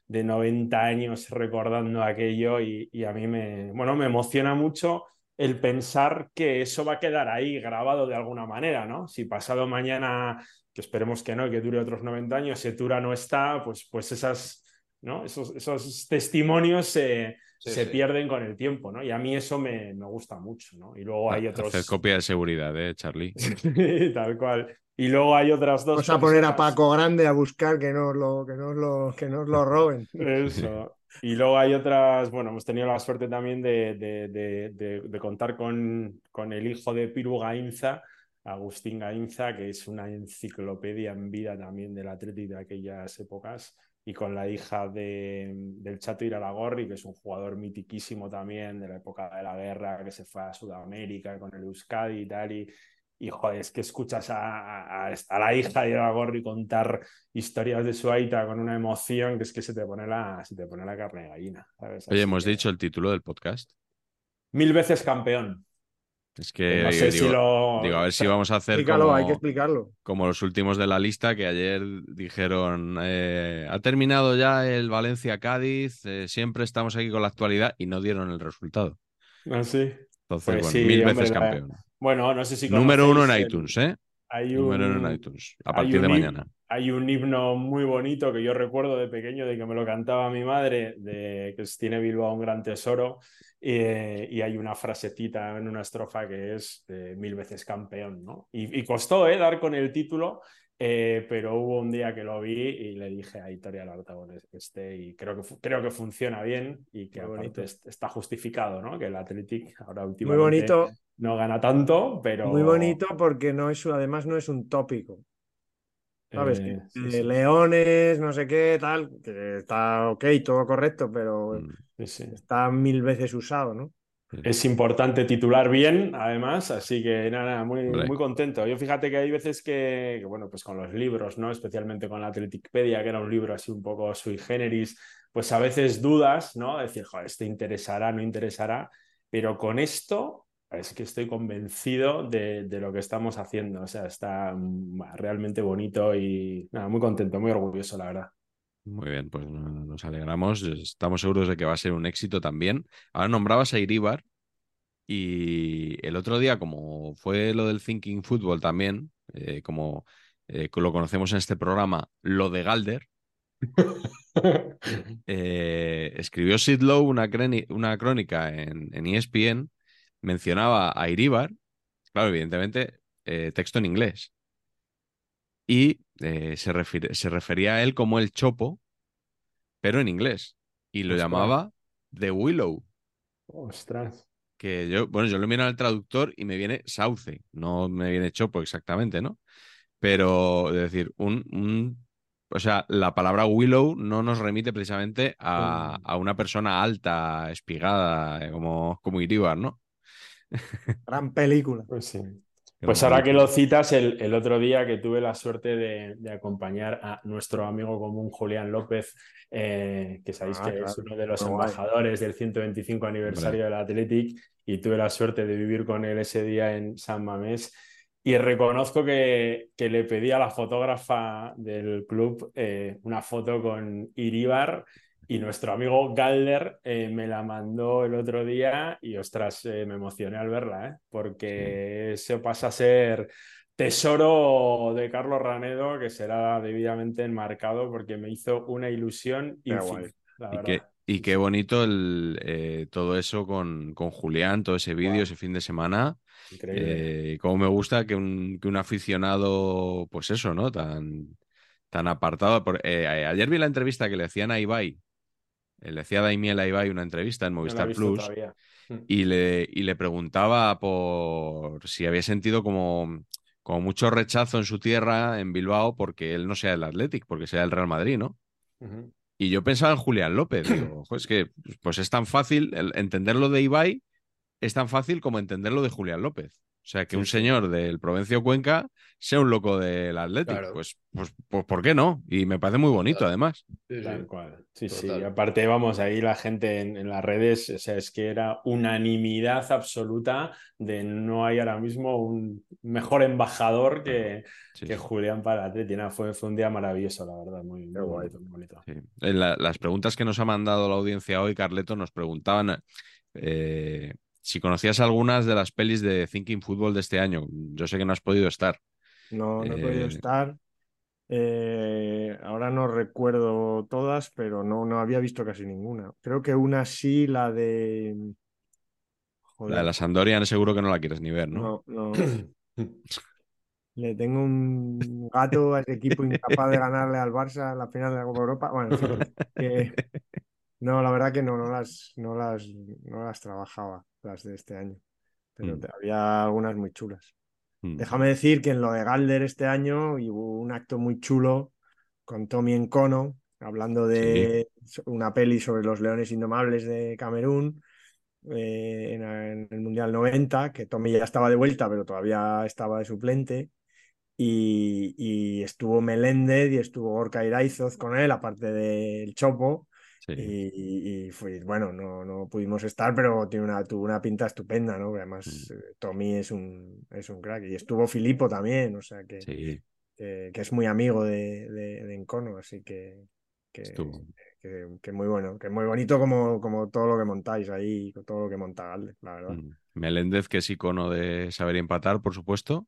F: de noventa años recordando aquello y, y a mí me, bueno, me emociona mucho el pensar que eso va a quedar ahí grabado de alguna manera, ¿no? Si pasado mañana, que esperemos que no, que dure otros noventa años, Setura no está, pues, pues esas, ¿no? esos, esos testimonios se,
G: Sí,
F: se
G: sí.
F: pierden con el tiempo, ¿no? Y a mí eso me, me gusta mucho, ¿no? Y luego hay
E: Hacer
F: otros...
E: copia de seguridad, ¿eh, Charlie?
F: Tal cual. Y luego hay otras dos
H: Vamos a poner a
F: personas...
H: Paco Grande a buscar que nos lo, que nos lo, que nos lo roben.
F: Eso. Y luego hay otras, bueno, hemos tenido la suerte también de, de, de, de, de contar con, con el hijo de Piru Gainza, Agustín Gainza, que es una enciclopedia en vida también del Athletic de aquellas épocas, y con la hija de, del Chato Iraragorri, que es un jugador mitiquísimo también de la época de la guerra, que se fue a Sudamérica con el Euskadi y tal, y, y joder, es que escuchas a, a, a la hija de Iraragorri contar historias de su aita con una emoción que es que se te pone la, se te pone la carne de gallina, ¿sabes?
E: Oye,
F: Así
E: hemos
F: que...
E: dicho el título del podcast.
F: Mil veces campeón.
E: Es
F: Que
E: que
F: no sé si
E: digo,
F: lo...
E: digo, a ver si vamos a hacer
H: Explícalo, hay que
E: como,
H: explicarlo.
E: como los últimos de la lista que ayer dijeron, eh, ha terminado ya el Valencia-Cádiz, eh, siempre estamos aquí con la actualidad y no dieron el resultado.
F: ¿Ah, sí?
E: Entonces,
F: Pues
E: bueno,
F: sí,
E: mil
F: hombre,
E: veces
F: la-
E: campeón.
F: bueno, no sé si
E: Número uno
F: conocéis
E: en
F: el-
E: iTunes, ¿eh?
F: Hay
E: Número uno en
F: un,
E: iTunes, a
F: hay
E: partir de
F: un, him-
E: mañana.
F: hay un himno muy bonito que yo recuerdo de pequeño, de que me lo cantaba mi madre, de que es- tiene Bilbao un gran tesoro, eh, y hay una frasecita en una estrofa que es de mil veces campeón, ¿no? Y, y costó, ¿eh? Dar con el título, eh, pero hubo un día que lo vi y le dije a Aitor Alartagón este, y creo que, fu- creo que funciona bien y que
H: Muy
F: aparte
H: bonito.
F: es- está justificado, ¿no? Que el Athletic ahora
H: Muy
F: últimamente
H: bonito,
F: no gana tanto, pero...
H: muy bonito porque no es, además no es un tópico. ¿Sabes?
F: eh,
H: Que,
F: sí,
H: eh,
F: sí,
H: leones, no sé qué, tal, que está ok, todo correcto, pero
E: Mm,
F: sí, sí.
H: está mil veces usado, ¿no?
F: Es importante titular bien, además, así que nada, muy,
E: hombre,
F: muy contento. Yo fíjate que hay veces que, que, bueno, pues con los libros, ¿no? Especialmente con la Atleticpedia, que era un libro así un poco sui generis, pues a veces dudas, ¿no? Decir, joder, este interesará, no interesará, pero con esto es que estoy convencido de, de lo que estamos haciendo. O sea, está mm, realmente bonito y nada, muy contento, muy orgulloso, la verdad.
E: muy bien, pues no- nos alegramos. Estamos seguros de que va a ser un éxito también. Ahora nombrabas a Iríbar y el otro día, como fue lo del Thinking Football también, eh, como eh, lo conocemos en este programa, lo de Galder, eh, escribió Sid Lowe una, creni- una crónica en, en E S P N, mencionaba a Iríbar, claro, evidentemente, eh, texto en inglés, y eh, se, refiere- se refería a él como el Chopo, pero en inglés, y lo
F: Ostras,
E: llamaba The Willow,
F: ostras.
E: que yo, bueno, yo lo miro al traductor y me viene sauce, no me viene Chopo exactamente, ¿no? Pero, es decir, un, un- o sea, la palabra willow no nos remite precisamente a, a una persona alta, espigada, eh, como, como Iríbar, ¿no?
H: Gran película.
F: Pues sí.
E: Gran
F: Pues ahora que
E: película.
F: lo citas, el, el otro día que tuve la suerte de, de acompañar a nuestro amigo común Julián López, eh, que sabéis
H: Ah,
F: que es
H: claro.
F: uno de los
H: Muy guay.
F: embajadores del ciento veinticinco
E: Hombre,
F: aniversario del Athletic, y tuve la suerte de vivir con él ese día en San Mamés. Y reconozco que, que le pedí a la fotógrafa del club eh, una foto con Iríbar. Y nuestro amigo Galder eh, me la mandó el otro día y, ostras, eh, me emocioné al verla, ¿eh?
E: sí.
F: Porque eso pasa a ser tesoro de Carlos Ranedo, que será debidamente enmarcado porque me hizo una ilusión
H: Qué guay.
F: infinita, la
E: Y qué,
F: verdad.
E: y
F: Sí,
E: qué
F: sí.
E: bonito el, eh, todo eso con, con Julián, todo ese vídeo,
F: Guau,
E: ese fin de semana.
F: increíble.
E: Eh, cómo me gusta que un, que un aficionado, pues eso, ¿no? Tan, tan apartado. Por- eh, eh, ayer vi la entrevista que le hacían a Ibai, eh, le hacía Daimiel a Ibai una entrevista en
F: No la he
E: Movistar
F: visto
E: Plus
F: todavía. Mm.
E: y le, y le preguntaba por si había sentido como, como mucho rechazo en su tierra, en Bilbao, porque él no sea el Athletic, porque sea el Real Madrid, ¿no?
F: Ujú.
E: Y yo pensaba en Julián López, digo, "Jo, es que pues es tan fácil, el- entenderlo de Ibai es tan fácil como entenderlo de Julián López. O sea, que
H: Sí,
E: un
H: sí.
E: señor del Provencio Cuenca sea un loco del Athletic.
G: Claro.
E: Pues, pues, pues, ¿por qué no? Y me parece muy bonito,
G: Total.
E: además.
G: Sí, sí.
F: Tal cual. Sí, sí.
G: Total.
F: Aparte, vamos, ahí la gente en, en las redes, o sea, es que era unanimidad absoluta de no hay ahora mismo un mejor embajador que,
E: Sí,
F: que
E: sí.
F: Julián para el Atleti. Nada, fue, fue un día maravilloso, la verdad. Muy,
H: Qué
F: muy
H: guay.
F: bonito, muy bonito.
E: Sí. En la- las preguntas que nos ha mandado la audiencia hoy, Carleto, nos preguntaban eh, si conocías algunas de las pelis de Thinking Football de este año. Yo sé que no has podido estar.
H: No, no he podido
E: Eh,
H: estar. Eh, ahora no recuerdo todas, pero no, no había visto casi ninguna. Creo que una sí, la de...
E: la de
H: Joder,
E: la Sampdoria seguro que no la quieres ni ver, ¿no?
H: no, no. Le tengo un gato a ese equipo incapaz de ganarle al Barça en la final de la Copa Europa. Bueno, en fin, que no, la verdad que no, no las, no las, no las trabajaba, las de este año. Pero
E: Mm,
H: te- había algunas muy chulas.
E: mm.
H: Déjame decir que en lo de Galder este año hubo un acto muy chulo con Tommy Encono, hablando
E: Sí,
H: de una peli sobre los leones indomables de Camerún eh, en, en el Mundial noventa, que Tommy ya estaba de vuelta, pero todavía estaba de suplente. Y, y estuvo Meléndez y estuvo Gorka Iraizoz con él, aparte del Chopo.
E: sí.
H: Y, y fue, bueno, no, no pudimos estar, pero tiene una, tuvo una pinta estupenda, ¿no?
E: Mm,
H: Además, eh, Tommy es un, es un crack. Y estuvo Filipo también, o sea que,
E: sí,
H: que, que es muy amigo de, de, de Encono, así que, que,
E: estuvo.
H: que, que muy bueno, que muy bonito como, como todo lo que montáis ahí, todo lo que monta Galde, la verdad.
E: Mm. Meléndez, que es icono de saber empatar, por supuesto.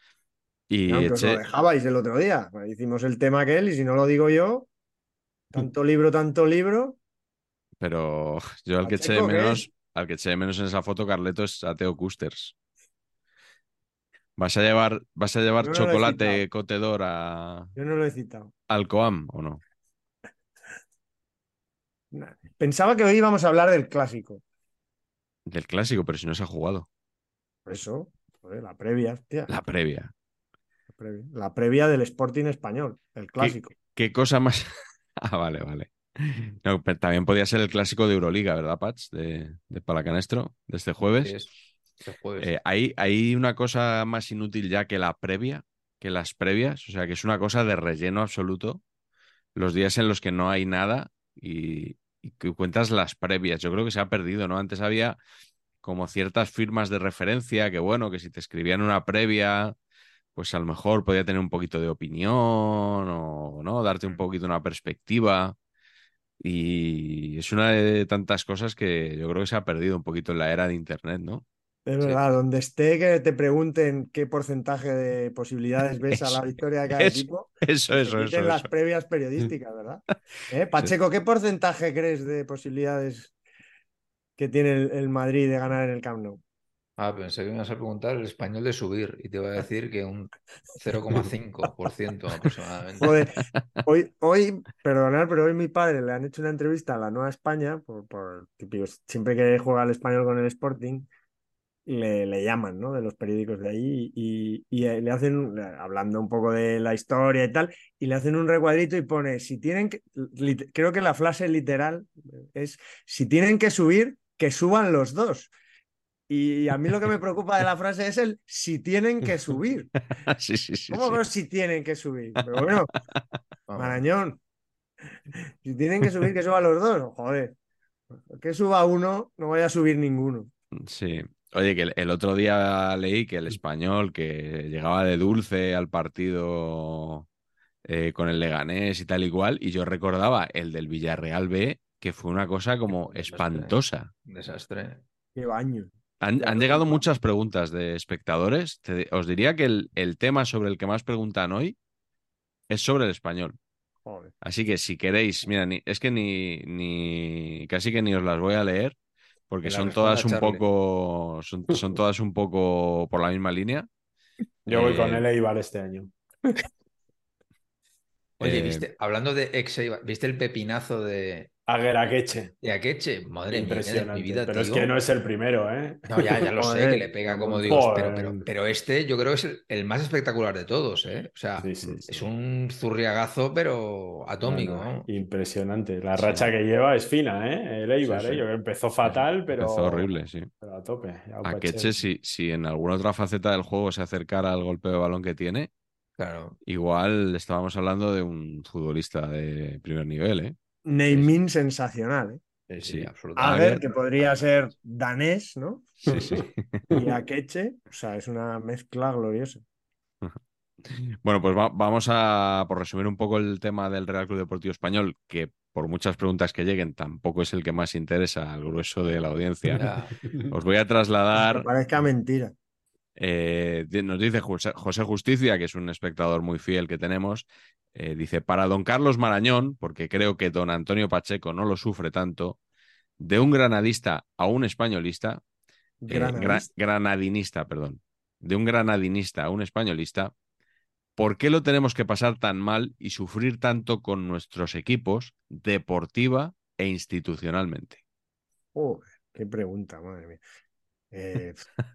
H: Y
E: Y
H: aunque os lo
E: Eche,
H: dejabais el otro día, hicimos el tema aquel y si no lo digo yo, tanto libro, tanto libro.
E: pero yo al que eché de
H: ¿Pacheco qué?
E: menos, al que eché de menos en esa foto, Carleto, es a Teo Custers. ¿Vas a llevar, vas a llevar
H: Yo no lo he citado.
E: chocolate cotedor a,
H: Yo no lo he citado.
E: al Coam o no?
H: Nah. Pensaba que hoy íbamos a hablar del clásico.
E: Del clásico, pero si no se ha jugado.
H: Por eso, joder, la previa, hostia,
E: La previa.
H: la previa. La previa del Sporting español, el
E: ¿Qué,
H: clásico.
E: qué cosa más? Ah, vale, vale. No, pero también podía ser el clásico de Euroliga, ¿verdad, Pats? De, de Palacanestro, de este
G: Sí,
E: jueves.
G: es este jueves.
E: Eh, hay, hay una cosa más inútil ya que la previa, que las previas, o sea, que es una cosa de relleno absoluto. Los días en los que no hay nada y, y que cuentas las previas. Yo creo que se ha perdido, ¿no? Antes había como ciertas firmas de referencia que, bueno, que si te escribían una previa, pues a lo mejor podía tener un poquito de opinión o, ¿no? Darte un poquito una perspectiva. Y es una de tantas cosas que yo creo que se ha perdido un poquito en la era de Internet, ¿no?
H: Es
G: Sí,
H: verdad, donde esté que te pregunten qué porcentaje de posibilidades ves a
E: Eso,
H: la victoria de cada
E: eso,
H: equipo,
E: eso,
H: que se
E: eso,
H: quiten
E: eso,
H: las
E: eso.
H: previas periodísticas, ¿verdad? ¿Eh?
E: Sí.
H: Pacheco, ¿qué porcentaje crees de posibilidades que tiene el, el Madrid de ganar en el Camp Nou?
G: Ah, pensé que me ibas a preguntar el español de subir y te iba a decir que un cero coma cinco por ciento aproximadamente.
H: Joder, hoy, hoy, perdonad, pero hoy mi padre le han hecho una entrevista a la Nueva España, por, por típico, siempre que juega el español con el Sporting, le, le llaman, ¿no? De los periódicos de ahí y, y, eh, le hacen, hablando un poco de la historia y tal, y le hacen un recuadrito y pone, si tienen que, lit- creo que la frase literal es, si tienen que subir, que suban los dos. Y a mí lo que me preocupa de la frase es el si tienen que subir.
E: Sí, sí, sí,
H: ¿Cómo
E: sí.
H: que si tienen que subir? Pero bueno,
G: Vamos.
H: Marañón, si tienen que subir, que suban los dos. Joder, que suba uno, no vaya a subir ninguno.
E: Sí. Oye, que el, el otro día leí que el español que llegaba de dulce al partido eh, con el Leganés y tal y cual, y yo recordaba el del Villarreal B, que fue una cosa como
G: Un desastre.
E: espantosa.
G: Un desastre.
H: Qué baño.
E: Han,
H: Qué
E: han llegado
H: vergüenza.
E: muchas preguntas de espectadores. Te- os diría que el, el tema sobre el que más preguntan hoy es sobre el español.
H: Joder.
E: Así que si queréis, mira, ni- es que ni, ni casi que ni os las voy a leer, porque
G: Que la
E: son
G: responda
E: todas un
G: Charlie.
E: poco, son, son todas un poco por la misma línea.
F: Yo voy con
E: Eh,
F: el Eibar este año.
G: Oye,
E: eh,
G: ¿viste? Hablando de ex Eibar, ¿viste el pepinazo de,
F: Agueraqueche.
G: Y Akeche, madre mía, de mi
F: Impresionante.
G: vida,
F: Pero es
G: tío.
F: que no es el primero, ¿eh?
G: No, ya, ya lo sé, que
H: Joder,
G: le pega como
H: Ramón.
G: Dios, pero, pero,
F: Joder.
G: pero este yo creo que es el, el más espectacular de todos, ¿eh? O sea,
F: Sí, sí,
G: es
F: sí.
G: un zurriagazo, pero
F: No,
G: atómico,
F: no,
G: ¿no?
F: impresionante. La
E: Sí.
F: racha que lleva es fina, ¿eh? El
G: Sí,
F: Eibar,
G: sí.
F: ¿eh? Yo creo que empezó fatal,
E: Empezó
F: pero,
E: horrible, sí.
F: pero a tope. Ya
E: A
F: Pache.
E: Keche, si, si en alguna otra faceta del juego se acercara al golpeo de balón que tiene,
G: Claro.
E: igual estábamos hablando de un futbolista de primer nivel, ¿eh?
H: Naming sensacional, ¿eh?
G: Sí, sí,
E: Sí.
G: absolutamente.
H: Ager,
E: Ager,
H: que podría ser danés, ¿no?
E: sí, sí.
H: Y Akeche, o sea, es una mezcla gloriosa.
E: Bueno, pues va- vamos a, por resumir un poco el tema del Real Club Deportivo Español, que por muchas preguntas que lleguen tampoco es el que más interesa al grueso de la audiencia.
G: Ya.
E: Os voy a
H: Aunque
E: trasladar,
H: parezca mentira.
E: eh, di- nos dice José, José Justicia, que es un espectador muy fiel que tenemos, eh, dice, para don Carlos Marañón, porque creo que don Antonio Pacheco no lo sufre tanto, de un granadista a un españolista, eh, gra-
H: Granadista.
E: granadinista, perdón, de un granadinista a un españolista, ¿por qué lo tenemos que pasar tan mal y sufrir tanto con nuestros equipos deportiva e institucionalmente?
H: Joder, qué pregunta, madre mía. Eh,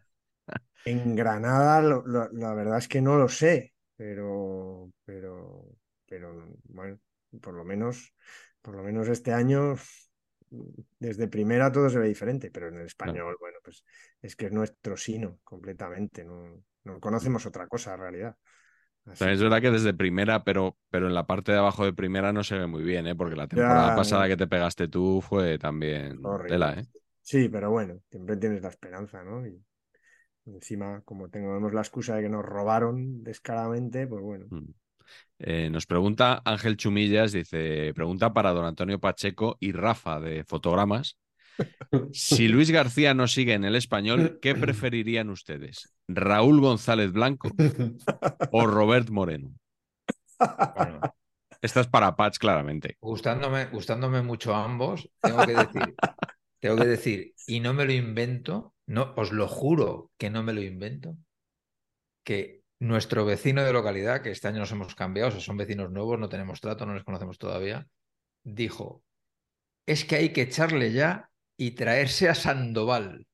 H: en Granada, lo- lo- la verdad es que no lo sé, pero, pero, pero, bueno, por lo menos, por lo menos este año, desde primera todo se ve diferente, pero en el
E: Claro.
H: español, bueno, pues es que es nuestro sino completamente, no, no conocemos otra cosa en realidad.
E: También
H: Así
E: es
H: que
E: verdad que desde primera, pero, pero en la parte de abajo de primera no se ve muy bien, ¿eh? Porque la temporada
H: ya
E: pasada que te pegaste tú fue también tela,
H: horrible.
E: ¿eh?
H: Sí, pero bueno, siempre tienes la esperanza, ¿no? Y encima, como tenemos la excusa de que nos robaron descaradamente, pues bueno.
E: Mm. Eh, nos pregunta Ángel Chumillas, dice, pregunta para don Antonio Pacheco y Rafa de Fotogramas. Si Luis García no sigue en el Español, ¿qué preferirían ustedes? ¿Raúl González Blanco o Robert Moreno?
G: Bueno,
E: Esta es para Patch, claramente.
G: gustándome, gustándome mucho ambos, tengo que decir, tengo que decir, y no me lo invento, no, os lo juro que no me lo invento, que nuestro vecino de localidad, que este año nos hemos cambiado, o sea, son vecinos nuevos, no tenemos trato, no les conocemos todavía, dijo, es que hay que echarle ya y traerse a Sandoval.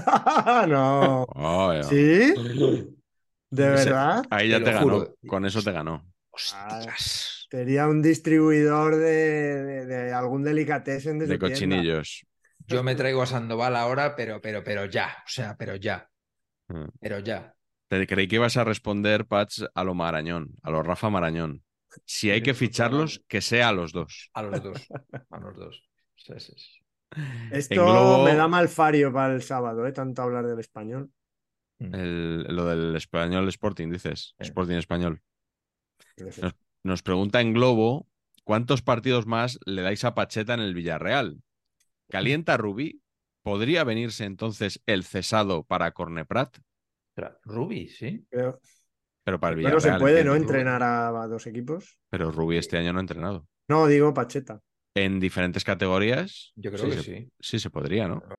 H: No.
E: Oh, ya.
H: ¿Sí? ¿De
E: Ese-
H: verdad?
E: ahí
G: Te
E: ya
G: lo
E: te ganó.
G: juro.
E: Con eso te ganó.
H: Ah,
G: Hostias.
H: sería un distribuidor de, de- de algún delicatessen de
E: De
H: su tienda.
E: cochinillos.
G: Yo me traigo a Sandoval ahora, pero, pero, pero ya, o sea, pero ya,
E: Mm.
G: pero ya.
E: Te creí que ibas a responder, Patch, a lo Marañón, a lo Rafa Marañón. Si hay que ficharlos, que sea a los dos.
G: A los dos, a los dos. Sí, sí, sí.
E: En
H: Esto me da
E: Globo,
H: mal fario para el sábado, ¿eh? Tanto hablar del español.
G: Mm.
E: el- lo del español Sporting, dices.
G: Sí.
E: Sporting español.
H: No sé.
E: Nos, nos pregunta en Globo, ¿cuántos partidos más le dais a Pacheta en el Villarreal? ¿Calienta Rubí? ¿Podría venirse entonces el cesado para Corneprat?
G: Ostras, Rubi, sí.
H: Creo,
E: Pero para el
H: creo no se
E: Villarreal,
H: puede, ¿no?
E: entiendo.
H: Entrenar a, a dos equipos.
E: Pero Rubí este año no ha entrenado.
H: No, digo Pacheta.
E: En diferentes categorías,
G: Yo creo
E: sí,
G: que
E: se,
G: sí.
E: sí se podría, ¿no?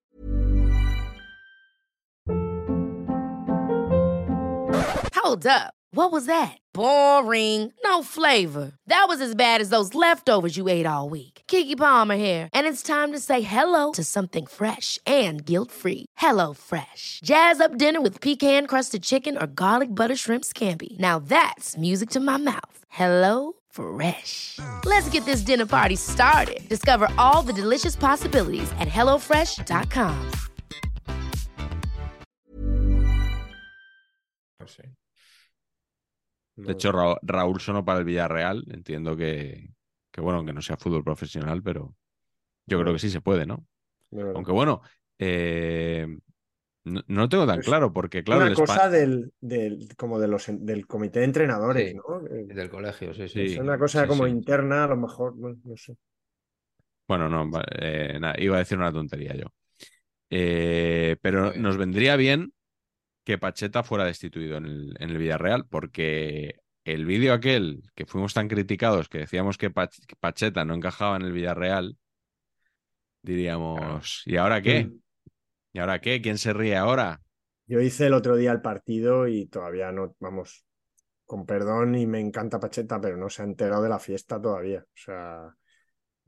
A: Hold up. What was that? Boring. No flavor. That was as bad as those leftovers you ate all week. Keke Palmer here, and it's time to say hello to something fresh and guilt-free. Hello Fresh. Jazz up dinner with pecan-crusted chicken or garlic butter shrimp scampi. Now that's music to my mouth. Hello Fresh. Let's get this dinner party started. Discover all the delicious possibilities at hello fresh dot com.
G: No sé.
E: De hecho, Ra- Raúl sonó para el Villarreal. Entiendo que, que, bueno, que no sea fútbol profesional, pero yo creo que sí se puede, ¿no?
H: De verdad.
E: Aunque bueno, eh, no, no lo tengo tan
H: Es
E: claro, porque claro,
H: Una
E: el Spa-
H: cosa del, del, como de los, del comité de entrenadores,
G: Sí.
H: ¿no? Eh,
G: Del colegio, sí, sí.
E: Sí.
H: Es una cosa
E: sí,
H: como
E: sí.
H: interna, a lo mejor, no, no sé.
E: Bueno, no, va- eh, nada, iba a decir una tontería yo. Eh, pero
G: Está bien.
E: nos vendría bien que Pacheta fuera destituido en el, en el Villarreal, porque el vídeo aquel que fuimos tan criticados, que decíamos que, Pach- que Pacheta no encajaba en el Villarreal, diríamos, ¿y ahora qué? ¿Y ahora qué? ¿Quién se ríe ahora?
H: Yo hice el otro día el partido y todavía no, vamos, con perdón y me encanta Pacheta, pero no se ha enterado de la fiesta todavía. O sea,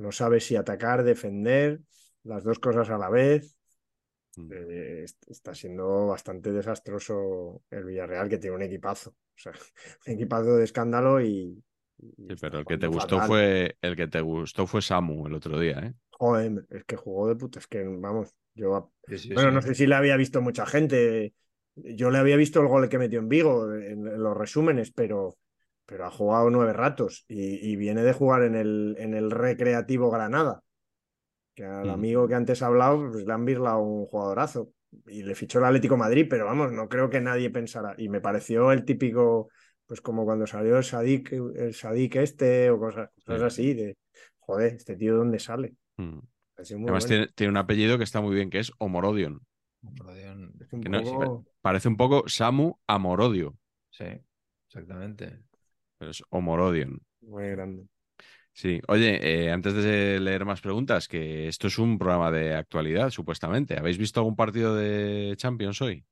H: No sabe si atacar, defender, las dos cosas a la vez.
E: Mm.
H: Eh, está siendo bastante desastroso el Villarreal, que tiene un equipazo. O sea, un equipazo de escándalo y... y
E: Sí,
H: está
E: pero el que te
H: jugando
E: gustó
H: fatal.
E: fue el que te gustó fue Samu el otro día, ¿eh?
H: Joder, es que jugó de puta. Es que, vamos, yo...
G: Sí, sí,
H: Bueno,
G: sí.
H: no sé si le había visto mucha gente. Yo le había visto el gol que metió en Vigo en, en los resúmenes, pero, pero ha jugado nueve ratos y, y viene de jugar en el, en el Recreativo Granada, que al
E: Mm.
H: amigo que antes ha hablado, pues le han birlado un jugadorazo y le fichó el Atlético de Madrid, pero vamos, no creo que nadie pensara. Y me pareció el típico, pues como cuando salió el Sadik, el Sadik este o cosas, cosas
E: Sí.
H: así, de joder, este tío, ¿dónde sale?
E: Mm.
H: Ha sido muy
E: Además
H: bueno.
E: tiene, tiene un apellido que está muy bien, que es Omorodion.
G: Rodion,
H: Es un
E: Que no,
H: poco...
E: parece un poco Samu Amorodio,
G: sí, exactamente.
E: pero es Omorodion.
H: muy grande.
E: Sí, oye, eh, antes de leer más preguntas, que esto es un programa de actualidad, supuestamente. ¿Habéis visto algún partido de Champions hoy?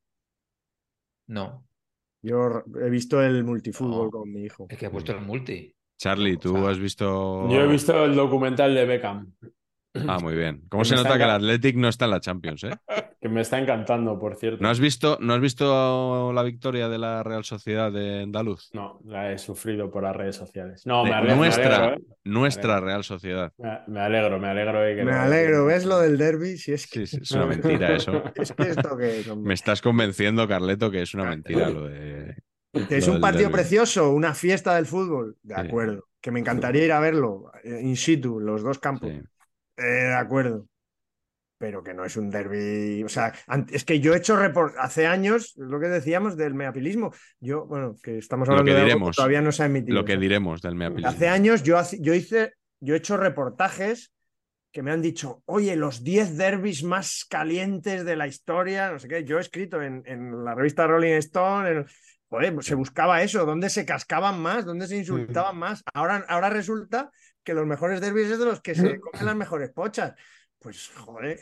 G: No,
H: Yo he visto el multifútbol
G: no.
H: con mi hijo.
G: Es que he puesto el multi.
E: Charlie,
G: O
E: ¿tú
G: sea,
E: has visto
F: Yo he
E: algo?
F: visto el documental de Beckham.
E: Ah, muy bien. ¿Cómo
F: Que
E: se
F: me está
E: nota que el
F: enca-
E: Athletic no está en la Champions, eh?
F: Que me está encantando, por cierto.
E: ¿No has visto, no has visto la victoria de la Real Sociedad de Andaluz?
F: No, la he sufrido por las redes sociales. No,
E: De
F: me alegro, me
E: nuestra,
F: alegro, ¿eh?
E: nuestra
F: alegro.
E: Real Sociedad.
F: Me, me alegro, me alegro de que
H: Me
F: lo-
H: alegro, ¿ves lo del derbi? Si es que,
E: Sí, sí, es una mentira eso.
H: es que esto que es,
E: Me
H: hombre.
E: estás convenciendo, Carleto, que es una mentira lo de...
H: Que es
E: lo
H: un
E: del
H: partido
E: derbi.
H: precioso, una fiesta del fútbol. De
E: Sí.
H: acuerdo. Que me encantaría ir a verlo eh, in situ, los dos campos.
E: Sí.
H: Eh, de acuerdo. Pero que no es un derbi. O sea, an- es que yo he hecho report hace años, lo que decíamos del meapilismo. Yo, bueno, que estamos
E: Lo
H: hablando
E: que
H: de algo que
E: diremos,
H: todavía no se ha emitido.
E: lo que
H: ¿sabes?
E: diremos del meapilismo.
H: Hace años yo, hace- yo hice, yo he hecho reportajes que me han dicho, oye, los diez derbis más calientes de la historia, no sé qué. Yo he escrito en, en la revista Rolling Stone, en- joder, se buscaba eso, dónde se cascaban más, dónde se insultaban más. Ahora, ahora resulta que los mejores derbis es de los que se comen las mejores pochas. Pues, joder.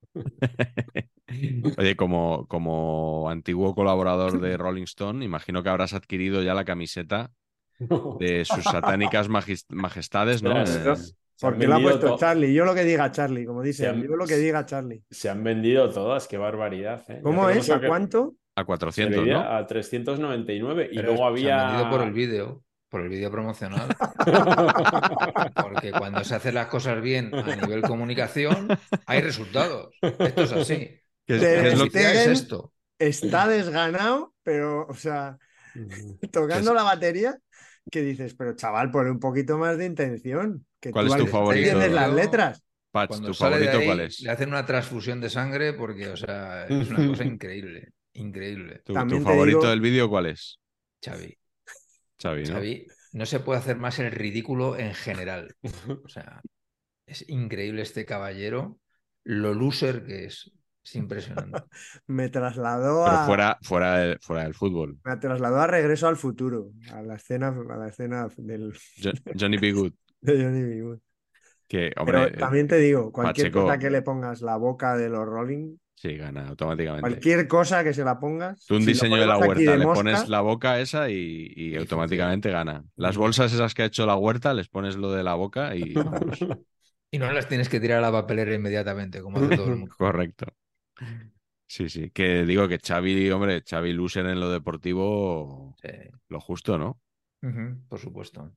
E: Oye, como, como antiguo colaborador de Rolling Stone, imagino que habrás adquirido ya la camiseta de sus satánicas magis- majestades, ¿no?
F: Ostras,
E: Eh,
F: se han
H: Porque lo ha
F: vendido
H: puesto
F: to-
H: Charlie, yo lo que diga Charlie, como
F: Se
H: dicen,
F: han-
H: yo lo que diga Charlie.
F: Se han vendido todas, qué barbaridad, ¿eh? Yo
H: ¿Cómo es?
F: reconozco
H: ¿A
F: que
H: cuánto?
E: a
F: se
E: cuatrocientos,
F: leía
E: ¿no?
F: a trescientos noventa y nueve y
G: pero
F: luego
G: se han vendido
F: había...
G: por el vídeo, por el vídeo promocional. Porque cuando se hacen las cosas bien a nivel comunicación, hay resultados. Esto es así.
E: ¿Qué es,
H: Ter
E: qué es lo
G: Publicidad
H: Stegen
G: es esto.
H: está desganado, pero, o sea, tocando
E: ¿Qué es-
H: la batería, que dices, pero chaval, pon un poquito más de intención. Que
E: ¿Cuál
H: tú
E: es tu
H: al-
E: favorito?
H: entiendes las letras.
E: Patch,
G: Cuando
E: ¿tu
G: sale de
E: favorito
G: ahí,
E: cuál es?
G: le hacen una transfusión de sangre porque, o sea, es una cosa increíble. Increíble.
E: ¿Tu, tu
H: También te
E: favorito
H: digo-
E: del vídeo cuál es?
G: Xavi.
E: Xavi, ¿no?
G: Xavi, no se puede hacer más el ridículo en general. O sea, es increíble este caballero, lo loser que es. Es impresionante.
H: Me trasladó
E: Pero
H: a,
E: fuera, fuera, del, fuera del fútbol.
H: me trasladó a Regreso al Futuro, a la escena, a la escena del,
E: Jo- Johnny B. Good,
H: de Johnny B. Good.
E: que, hombre,
H: Pero también te digo, cualquier
E: Pacheco-
H: cosa que le pongas la boca de los Rolling,
E: sí, gana automáticamente.
H: cualquier cosa que se la pongas.
E: Tú un
H: si lo
E: diseño de la
H: ponemos aquí
E: huerta,
H: de
E: le
H: mosca,
E: pones la boca esa y, y
G: Y
E: automáticamente gana. Las bolsas esas que ha hecho la huerta, les pones lo de la boca y vamos.
G: Y no las tienes que tirar a la papelera inmediatamente, como hace todo el mundo.
E: Correcto. Sí, sí. Que digo que Xavi, hombre, Xavi loser en lo deportivo,
G: Sí.
E: lo justo, ¿no?
G: Ujú, por supuesto.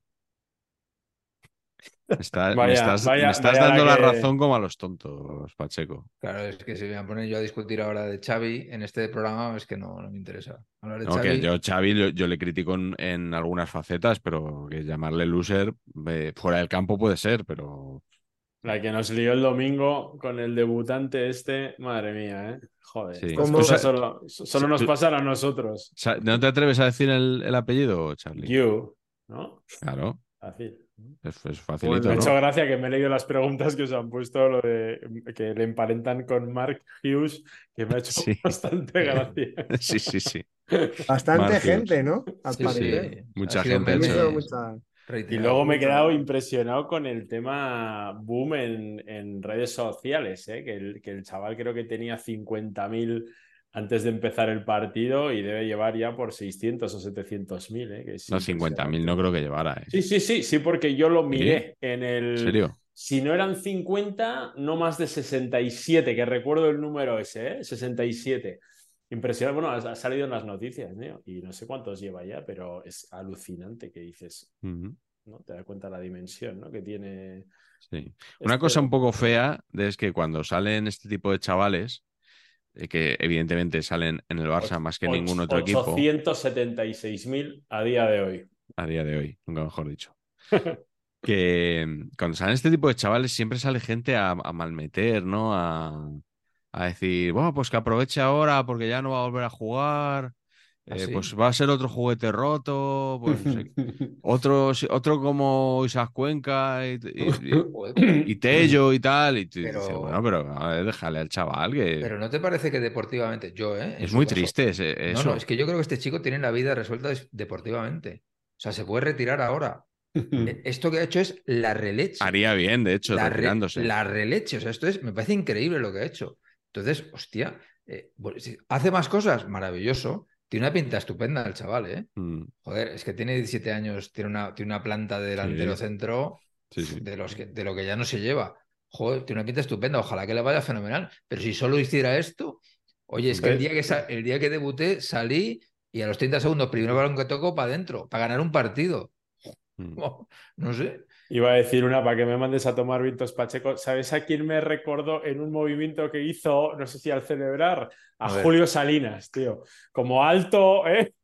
E: Está- me
F: Vaya,
E: estás,
F: vaya-
E: me estás
F: vaya la
E: dando la
F: que-
E: razón como a los tontos, Pacheco.
G: Claro, es que si me voy a poner yo a discutir ahora de Xavi en este programa, es que no, no me interesa. Hablar de
E: No,
G: Xavi,
E: que yo Xavi yo, yo le critico en, en algunas facetas, pero que llamarle loser eh, fuera del campo puede ser, pero
F: La que nos lió el domingo con el debutante este, madre mía, ¿eh? Joder,
E: Sí.
F: estas
H: ¿Cómo?
F: cosas solo, solo
E: Sí.
F: nos pasan a nosotros.
E: O sea, ¿no te atreves a decir el, el apellido, Charlie?
F: You, ¿no?
E: Claro,
F: Fácil.
E: es, es facilito,
F: Me ha
E: ¿no?
F: hecho gracia que me he leído las preguntas que os han puesto, lo de que le emparentan con Mark Hughes, que me ha hecho
E: Sí.
F: bastante gracia.
E: Sí, sí, sí.
H: bastante
E: Marcos.
H: gente, ¿no? Al
G: sí,
H: parecer.
G: sí,
E: Mucha
G: ha sido
E: gente ha
G: meme
E: hecho-
H: mucha-
F: Y
G: reiterado.
F: luego me he quedado impresionado con el tema boom en, en redes sociales, ¿eh? Que, el, que el chaval creo que tenía cincuenta mil antes de empezar el partido y debe llevar ya por seiscientos o setecientos mil, ¿eh? Que es
E: No, cincuenta mil no
F: impresionante.
E: creo que llevara, ¿eh?
F: Sí, sí, sí, sí, porque yo lo miré en el...
E: ¿En serio?
F: si no eran cincuenta, no más de sesenta y siete, que recuerdo el número ese, ¿eh? sesenta y siete. Impresionante. Bueno, ha, ha salido en las noticias, ¿no? Y no sé cuántos lleva ya, pero es alucinante que dices,
E: Uh-huh.
F: ¿no? Te das cuenta de la dimensión, ¿no? Que tiene.
E: Sí. Una
F: Este
E: cosa un poco
F: deporte.
E: fea es que cuando salen este tipo de chavales, eh, que evidentemente salen en el Barça más que ningún otro equipo,
F: ochocientos setenta y seis mil a día de hoy.
E: a día de hoy, nunca mejor dicho, que mm, cuando salen este tipo de chavales siempre sale gente a, a malmeter, ¿no? A, a decir, bueno, pues que aproveche ahora porque ya no va a volver a jugar, eh,
G: ¿Así?
E: pues va a ser otro juguete roto, pues no sé, otro, otro como Isaac Cuenca y, y,
G: Joder, pero,
E: y Tello y tal, y tú dices, bueno,
G: pero,
E: pero a ver, déjale al chaval que
G: pero ¿no te parece que deportivamente, yo, ¿eh? En
E: es
G: su
E: muy
G: caso,
E: triste ese-
G: no, no, es
E: eso.
G: que yo creo que este chico tiene la vida resuelta des- deportivamente. O sea, se puede retirar ahora. E- Esto que ha hecho es la releche.
E: Haría bien, de hecho,
G: La, re-
E: retirándose.
G: la releche. O sea, esto es, me parece increíble lo que ha hecho. Entonces, hostia, eh, bueno, si hace más cosas, maravilloso. Tiene una pinta estupenda el chaval, ¿eh?
E: Mm,
G: Joder, es que tiene diecisiete años, tiene una, tiene una planta de delantero
E: sí,
G: centro
E: sí, sí.
G: de, los que, de lo que ya no se lleva. Joder, tiene una pinta estupenda, ojalá que le vaya fenomenal. Pero si solo hiciera esto, oye, es que el día que, sa- el día que debuté salí y a los treinta segundos, primero balón que toco para adentro, para ganar un partido.
E: Mm.
G: No sé.
F: Iba a decir una para que me mandes a tomar vientos Pacheco. ¿Sabes a quién me recordó en un movimiento que hizo, no sé si al celebrar? A
G: A ver.
F: Julio Salinas, tío. Como alto, ¿eh?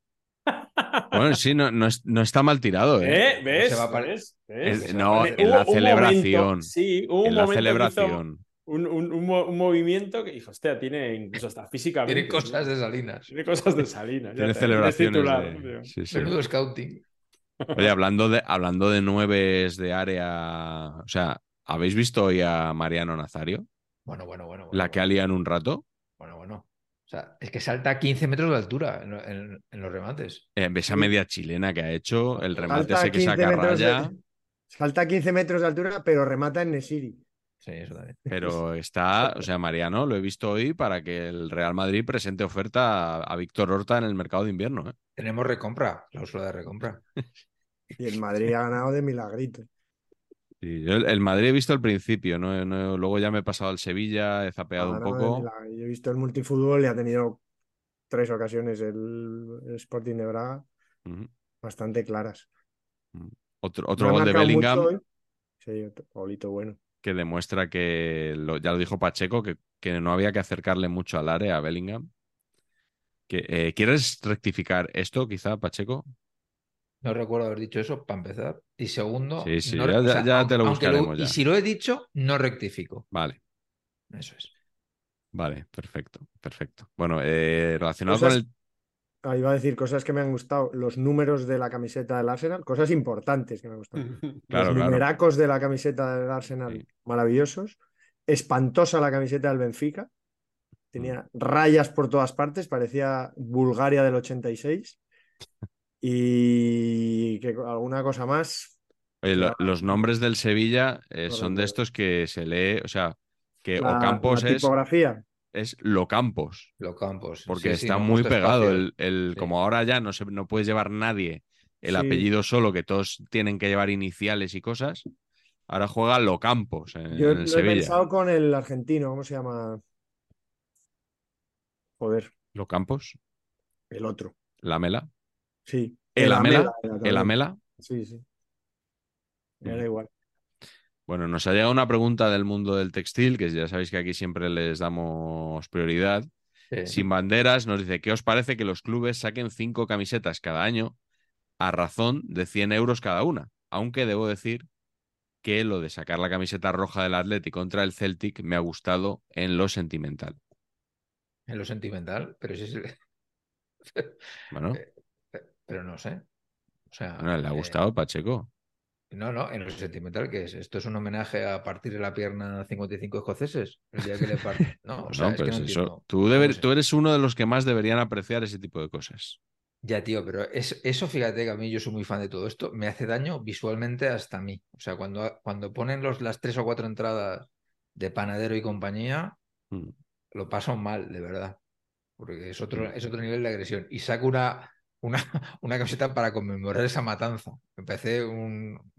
E: Bueno, sí, no, no, es- no está mal tirado, ¿eh?
F: ¿Eh?
G: ¿Cómo se va
F: ¿Ves?
G: a pare-
F: ¿Ves?
G: ¿Por qué
F: ¿Ves?
E: El-
G: se va a
E: no,
F: Vale,
E: en
G: parecer?
E: la
F: hubo un momento,
E: celebración.
F: sí, hubo un
E: En la
F: momento que hizo
E: celebración.
F: un, un- un mo- un movimiento que dijo, hostia, tiene incluso hasta
G: Tiene
F: físicamente,
G: cosas
F: tío.
G: de Salinas.
F: Tiene cosas de Salinas, ya
E: Tiene
F: está. Tienes
E: celebraciones
F: titular,
E: de.
F: tío.
E: Sí, sí.
G: Menudo scouting.
E: Oye, hablando de, hablando de nueves de área. O sea, ¿habéis visto hoy a Mariano Nazario?
G: Bueno, bueno, bueno, bueno,
E: La que
G: bueno.
E: alía en un rato.
G: Bueno, bueno. O sea, es que salta a quince metros de altura en, lo- en- en los remates.
E: Eh, esa media chilena que ha hecho, el remate
H: Salta
E: ese
H: a
E: que
H: quince
E: saca
H: metros
E: raya,
H: de, salta a quince metros de altura, pero remata en Nesiri.
G: Sí, eso también.
E: pero está, o sea, Mariano, lo he visto hoy para que el Real Madrid presente oferta a, a Víctor Horta en el mercado de invierno, ¿eh?
G: Tenemos recompra, cláusula de recompra.
H: Y el Madrid ha ganado de milagrito.
E: Sí, yo el, el Madrid he visto al principio, ¿no? No- luego ya me he pasado al Sevilla, he
H: Ha
E: zapeado un
H: ganado de
E: poco.
H: milagro. Yo he visto el multifútbol y ha tenido tres ocasiones el, el Sporting de Braga
E: Ujú,
H: bastante claras.
E: ujú. Otro,
H: No
E: otro
H: ha
E: gol de
H: marcado mucho
E: Bellingham
H: hoy. Sí, otro golito bueno.
E: que demuestra que, lo- ya lo dijo Pacheco, que, que no había que acercarle mucho al área a Bellingham. Que, eh, ¿quieres rectificar esto, quizá, Pacheco?
G: No recuerdo haber dicho eso, para empezar. Y segundo,
E: Sí, sí,
G: no, re-
E: ya,
G: o
E: ya-
G: sea,
E: ya te
G: aunque,
E: lo
G: aunque lo,
E: buscaremos
G: y
E: ya.
G: si lo he dicho, no rectifico.
E: Vale,
G: Eso es.
E: vale, perfecto, perfecto. Bueno, eh, relacionado con
H: Cosas,
E: el.
H: ah, iba a decir cosas que me han gustado. Los números de la camiseta del Arsenal, cosas importantes que me han gustado. Los
E: Claro, claro.
H: numeracos de la camiseta del Arsenal,
E: Sí.
H: maravillosos. Espantosa la camiseta del Benfica.
E: Mm.
H: Tenía rayas por todas partes, parecía Bulgaria del ochenta y seis. Y que alguna cosa más.
E: Oye,
H: Que
E: lo-
H: ahora
E: los nombres del Sevilla eh,
H: no
E: son de
H: recuerdo.
E: estos que se lee, o sea, que
H: La,
E: Ocampos
H: la
E: es,
H: tipografía.
E: es Locampos,
G: Los campos.
E: porque
G: Sí, sí,
E: está
G: no han
E: muy
G: puesto
E: pegado.
G: espacio.
E: El, el-
G: Sí.
E: como ahora ya no, se, no puedes llevar nadie el
H: Sí.
E: apellido solo, que todos tienen que llevar iniciales y cosas, ahora juega Locampos en,
H: Yo
E: en el
H: lo he
E: Sevilla.
H: pensado con el argentino, ¿cómo se llama? Joder,
E: Locampos,
H: el otro.
E: Lamela,
H: Sí.
E: el
H: El Amela
E: Amela,
H: era
E: el
H: también.
E: Amela.
H: Sí, sí. Me
E: Mm.
H: da igual.
E: Bueno, nos ha llegado una pregunta del mundo del textil, que ya sabéis que aquí siempre les damos prioridad.
G: Sí.
E: Sin banderas nos dice, ¿qué os parece que los clubes saquen cinco camisetas cada año a razón de cien euros cada una? Aunque debo decir que lo de sacar la camiseta roja del Athletic contra el Celtic me ha gustado en lo sentimental.
G: En lo sentimental, pero sí es.
E: Bueno,
G: Pero no sé. O sea,
E: bueno, le ha
G: eh,
E: gustado, Pacheco.
G: no, no, en lo sentimental, ¿qué es? ¿Esto es un homenaje a partir de la pierna a cincuenta y cinco escoceses? El día que le parte. No, o sea,
E: Bueno,
G: es que
E: pues
G: no
E: eso,
G: entiendo.
E: tú,
G: No
E: deber-
G: lo sé.
E: tú eres uno de los que más deberían apreciar ese tipo de cosas.
G: Ya, tío, pero es- eso, fíjate que a mí yo soy muy fan de todo esto, me hace daño visualmente hasta a mí. O sea, cuando, cuando ponen los, las tres o cuatro entradas de Panadero y compañía,
E: Mm.
G: lo paso mal, de verdad. Porque es otro,
E: Mm.
G: es otro nivel de agresión. Y saco una, una, una camiseta para conmemorar esa matanza. Me parece un.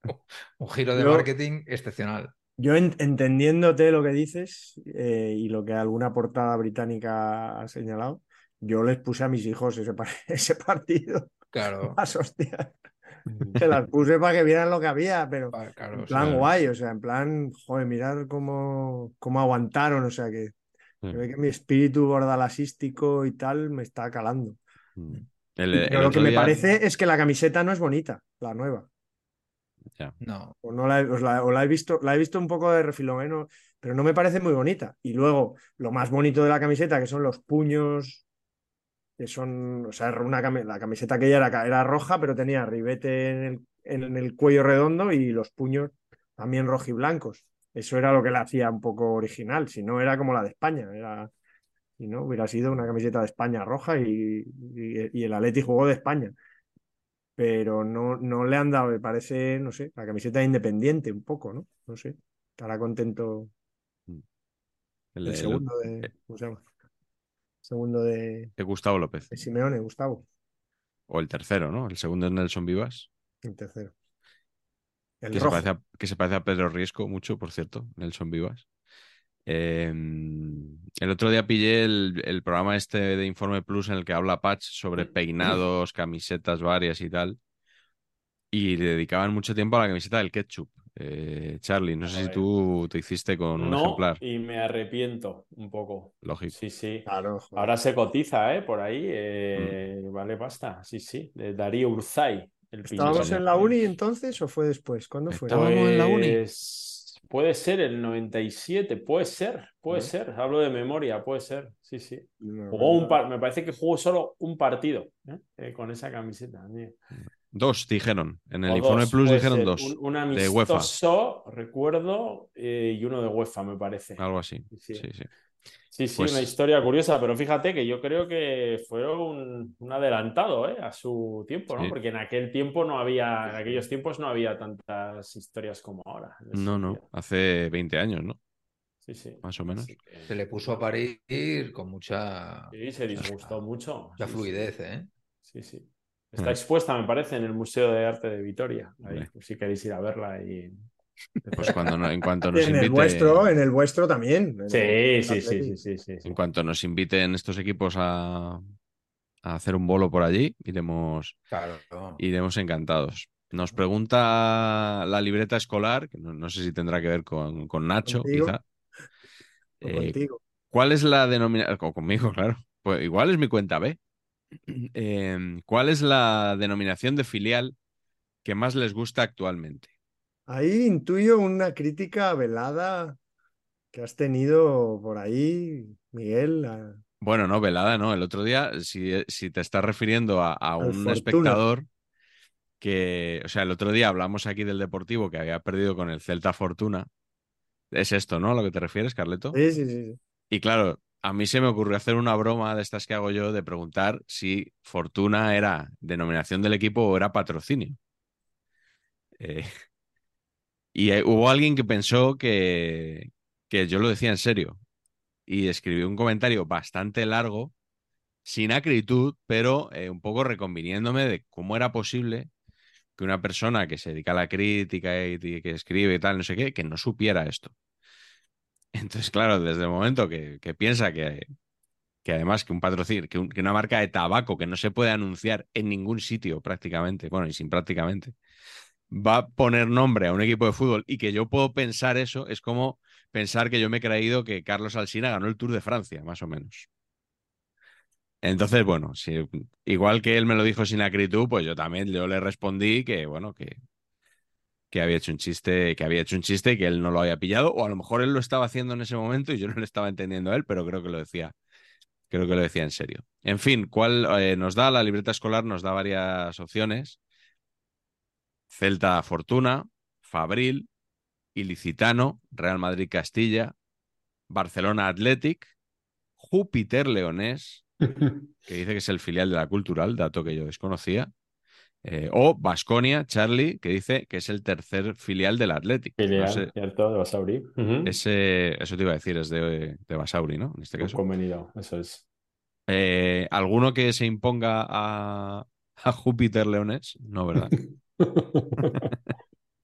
G: Un giro de
H: Yo-
G: marketing excepcional.
H: Yo en- entendiéndote lo que dices eh, y lo que alguna portada británica ha señalado, yo les puse a mis hijos ese, par- ese partido.
G: Claro,
H: Más hostias. Se las puse para que vieran lo que había, pero
G: pa- claro,
H: en
G: o
H: plan
G: sea,
H: guay, o sea, en plan, joder, mirar cómo, cómo aguantaron, o sea, que se ve que mi espíritu bordalasístico y tal me está calando.
E: El,
H: Pero
E: el
H: lo que
E: otro
H: me
E: día.
H: parece es que la camiseta no es bonita, la nueva.
E: Ya.
G: no.
H: O, no la, he- os la, o la he visto, la he visto un poco de refilón, ¿eh? No, pero no me parece muy bonita. Y luego, lo más bonito de la camiseta, que son los puños, que son, o sea, una, cami- la camiseta que ella era, era roja, pero tenía ribete en el, en el cuello redondo y los puños también rojiblancos. Eso era lo que la hacía un poco original, si no era como la de España, era, si no, hubiera sido una camiseta de España roja y, y- y el Atleti jugó de España. Pero no, no le han dado, me parece, no sé, la camiseta independiente un poco, ¿no? No sé, estará contento
E: El,
H: el
E: el-
H: segundo de, ¿cómo se llama? Segundo de,
E: de Gustavo López.
H: de Simeone, Gustavo,
E: O el tercero, ¿no? El segundo es Nelson Vivas.
H: el tercero. El
E: Que se,
H: rojo.
E: parece a, que se parece a Pedro Riesco mucho, por cierto, Nelson Vivas. Eh, el otro día pillé el, el programa este de Informe Plus en el que habla Patch sobre peinados, camisetas varias y tal. Y le dedicaban mucho tiempo a la camiseta del ketchup. Eh, Charlie, no sé si
F: Joder.
E: tú te hiciste con un
F: No,
E: ejemplar.
F: y me arrepiento un poco.
E: Lógico.
F: Sí, sí.
H: Claro, joder.
F: Ahora se cotiza, ¿eh? Por ahí.
E: Mm.
F: eh, Vale pasta. Sí, sí. De Darío Urzay. El
H: ¿Estábamos
F: pintor.
H: en la uni entonces o fue después? ¿Cuándo fue?
E: Estábamos en la uni.
F: Pues puede ser el noventa y siete, puede ser, puede
H: ¿No?
F: ser. Hablo de memoria, puede ser. Sí, sí.
H: No,
F: Jugó un
H: no.
F: par, me parece que jugó solo un partido ¿eh? Eh, con esa camiseta. ¿eh?
E: Dos dijeron. En el
F: O
E: Informe
F: dos,
E: Plus
F: puede
E: dijeron
F: ser.
E: dos.
F: Un, un
E: De UEFA.
F: amistoso, recuerdo, eh, y uno de UEFA, me parece.
E: Algo así.
F: Sí,
E: Sí, sí.
F: sí, sí,
E: Pues-
F: una historia curiosa, pero fíjate que yo creo que fue un, un adelantado ¿eh? A su tiempo, ¿no?
E: Sí.
F: Porque en aquel tiempo no había, en aquellos tiempos no había tantas historias como ahora. en ese
E: No, no.
F: sentido.
E: Hace veinte años, ¿no?
F: Sí, sí.
E: Más o menos.
F: Así que-
G: Se le puso a parir con mucha,
F: Sí, se disgustó mucho.
G: mucha
F: Sí,
G: fluidez, ¿eh?
F: Sí, sí. Está expuesta, me parece, en el Museo de Arte de Vitoria. Ahí,
E: Hombre.
F: por si queréis ir a verla. Y...
E: Pues cuando no- en cuanto
H: Y
E: nos
H: en el
E: invite,
H: vuestro, en el vuestro también. en
F: Sí,
H: el
F: sí, sí,
H: Atleti.
F: sí, sí, sí, sí.
E: en cuanto nos inviten estos equipos a, a hacer un bolo por allí, iremos,
G: Claro.
E: iremos encantados. Nos pregunta la libreta escolar, que no, no sé si tendrá que ver con, con Nacho,
H: Contigo.
E: quizá.
H: O
E: Eh,
H: contigo.
E: ¿Cuál es la denominación? Conmigo, claro. Pues igual es mi cuenta B. Eh, ¿cuál es la denominación de filial que más les gusta actualmente?
H: Ahí intuyo una crítica velada que has tenido por ahí, Miguel, a-
E: Bueno, no, velada, no. El otro día, si, si te estás refiriendo a, a
H: al
E: un
H: Fortuna.
E: espectador que, o sea, el otro día hablamos aquí del Deportivo que había perdido con el Celta Fortuna. Es esto, ¿no? ¿A lo que te refieres, Carleto?
H: Sí, sí, sí, sí.
E: Y claro, a mí se me ocurrió hacer una broma de estas que hago yo de preguntar si Fortuna era denominación del equipo o era patrocinio. Eh, y eh, hubo alguien que pensó que, que yo lo decía en serio y escribió un comentario bastante largo, sin acritud, pero eh, un poco reconviniéndome de cómo era posible que una persona que se dedica a la crítica y, y que escribe y tal, no sé qué, que no supiera esto. Entonces, claro, desde el momento que, que piensa que, que además que un patrocinio, que, un- que una marca de tabaco que no se puede anunciar en ningún sitio prácticamente, bueno, y sin prácticamente, va a poner nombre a un equipo de fútbol y que yo puedo pensar eso, es como pensar que yo me he creído que Carlos Alsina ganó el Tour de Francia, más o menos. Entonces, bueno, si, igual que él me lo dijo sin acritud, pues yo también yo le respondí que, bueno, que, que había hecho un chiste, que había hecho un chiste y que él no lo había pillado, o a lo mejor él lo estaba haciendo en ese momento y yo no le estaba entendiendo a él, pero creo que lo decía, creo que lo decía en serio. En fin, ¿cuál eh, nos da la libreta escolar? Nos da varias opciones. Celta Fortuna, Fabril, Ilicitano, Real Madrid Castilla, Barcelona Athletic, Júpiter Leonés, que dice que es el filial de la Cultural, dato que yo desconocía, eh, o Baskonia, Charlie, que dice que es el tercer filial del Athletic. No
F: Filial,
E: sé,
F: ¿cierto? De Basauri. Ujú.
E: ese, eso te iba a decir, es de, de Basauri, ¿no? En este caso.
F: Convenido, eso es.
E: Eh, ¿alguno que se imponga a, a Júpiter Leonés? No, ¿verdad?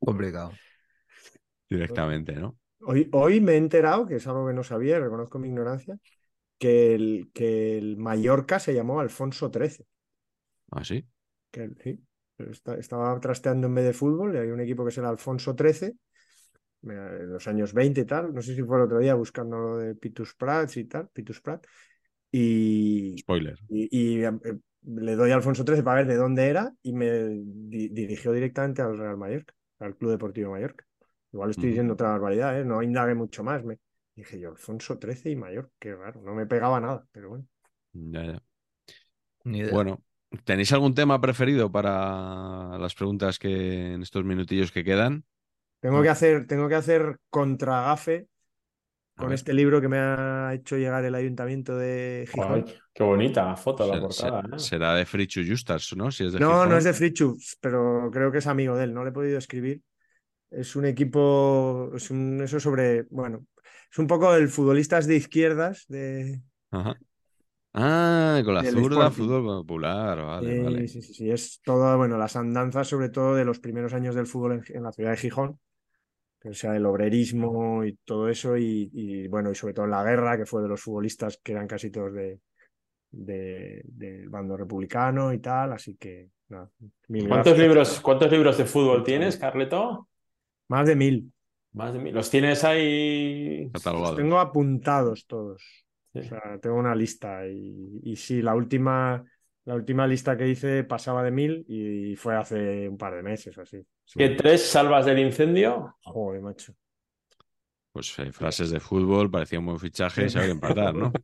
G: Complicado.
E: Directamente, ¿no?
H: Hoy, hoy me he enterado, que es algo que no sabía, reconozco mi ignorancia, que el, que el Mallorca se llamó Alfonso trece.
E: ¿Ah, sí?
H: Que, sí, pero está- estaba trasteando en vez de fútbol y hay un equipo que es el Alfonso trece, mira, en los años veinte y tal. No sé si fue el otro día buscando lo de Pitus Prats y tal, Pitus Prat. Y,
E: Spoiler.
H: y, y, eh, le doy a Alfonso trece para ver de dónde era y me di- dirigió directamente al Real Mallorca, al Club Deportivo Mallorca. Igual estoy
E: Ujú.
H: diciendo otra barbaridad, ¿eh? No indagué mucho más. Me dije yo, Alfonso trece y Mallorca, qué raro, no me pegaba nada, pero bueno.
E: Ya, ya.
G: Ni idea.
E: Bueno, ¿tenéis algún tema preferido para las preguntas que en estos minutillos que quedan?
H: Tengo
G: No.
H: que hacer, tengo que hacer contragafe
E: A
H: con
E: ver,
H: este libro que me ha hecho llegar el Ayuntamiento de
F: Ay,
H: Gijón.
F: qué bonita foto la
E: se- se-
F: portada, ¿eh?
E: será de Frichu Justas, ¿no? Si es de
H: No, no es
E: Gijón.
H: de Fritschuf, pero creo que es amigo de él, no le he podido escribir. Es un equipo, es un, eso sobre, bueno, es un poco el futbolistas de izquierdas de,
E: Ajá. Ah, con la
H: del
E: zurda,
H: Sporting.
E: fútbol popular. Vale,
H: Sí,
E: vale.
H: sí, sí, sí, es todo, bueno, las andanzas sobre todo de los primeros años del fútbol en, en la ciudad de Gijón, o sea, el obrerismo y todo eso, y, y, bueno, y sobre todo en la guerra, que fue de los futbolistas que eran casi todos de, de- del bando republicano y tal, así que nada, mil
F: ¿Cuántos
H: gracias.
F: libros, cuántos libros de fútbol tienes, Carleto?
H: Más de mil.
F: Más de mil. ¿Los tienes ahí?
H: Los tengo
E: Catalogados.
H: apuntados todos. O
F: Sí.
H: sea, tengo una lista y, y sí, la última, la última lista que hice pasaba de mil y fue hace un par de meses o así.
F: ¿Qué
H: Sí.
F: tres salvas del incendio?
H: Joder, macho.
E: Pues eh, frases de fútbol, parecía un buen fichaje y saber empatar, ¿no?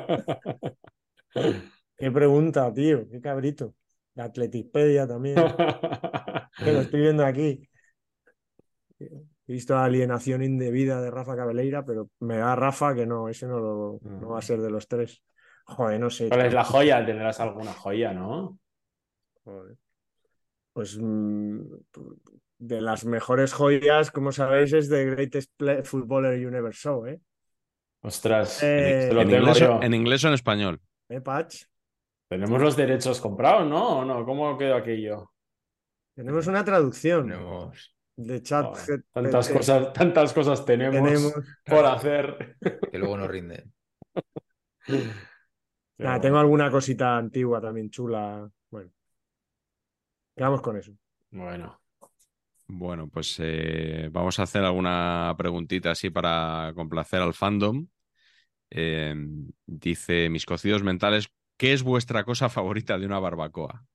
H: Qué pregunta, tío. Qué cabrito. La Atletipedia también. Que lo estoy viendo aquí. He visto Alienación Indebida de Rafa Cabeleira, pero me da Rafa que no, ese no, lo- no va a ser de los tres. Joder, no sé,
F: ¿Cuál es
H: tío.
F: la joya? Tendrás alguna joya, ¿no?
H: Joder. Pues mm, de las mejores joyas, como sabéis, es The Greatest Play- Footballer You Never Saw, ¿eh?
F: Ostras,
E: En, i-
H: Eh,
F: se lo
E: en
F: tengo
E: inglés, o- en
F: yo.
E: inglés o en español.
H: ¿eh, Patch?
F: ¿Tenemos los derechos comprados, no? ¿O no? ¿Cómo quedó aquello?
H: Tenemos una traducción
G: Tenemos
H: de chat
F: Joder, tantas
H: G P T.
F: cosas, tantas cosas
H: Tenemos.
F: tenemos por hacer.
G: que luego nos rinde.
F: Pero
H: Nada, tengo
F: bueno,
H: alguna cosita antigua también chula. Bueno, quedamos con eso.
F: bueno.
E: Bueno, pues eh, vamos a hacer alguna preguntita así para complacer al fandom. Eh, dice, mis cocidos mentales, ¿qué es vuestra cosa favorita de una barbacoa?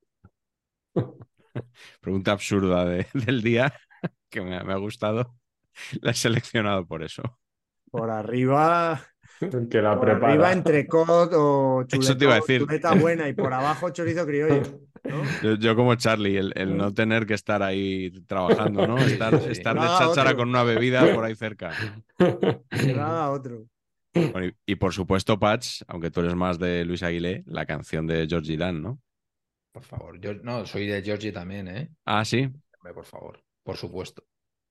E: Pregunta absurda de- del día que me, ha me ha gustado. La he seleccionado por eso.
H: Por arriba,
F: Que la
H: por arriba
F: prepara.
H: entrecot o
E: Eso te iba a
H: chuletón,
E: decir.
H: chuleta buena y por abajo chorizo criollo, ¿no?
E: Yo, yo como Charlie, el, el no tener que estar ahí trabajando, ¿no?
G: Sí, sí,
E: Estar,
G: sí.
H: Que
E: estar
H: lo
E: de
H: haga
E: cháchara
H: otro,
E: con una bebida por ahí cerca.
H: que lo haga otro.
E: Bueno, y, y por supuesto, Patch, aunque tú eres más de Luis Aguilé, la canción de Georgie Dan, ¿no?
G: Por favor. Yo no, soy de Georgie también, ¿eh?
E: Ah, sí.
G: Hombre, por favor. Por supuesto.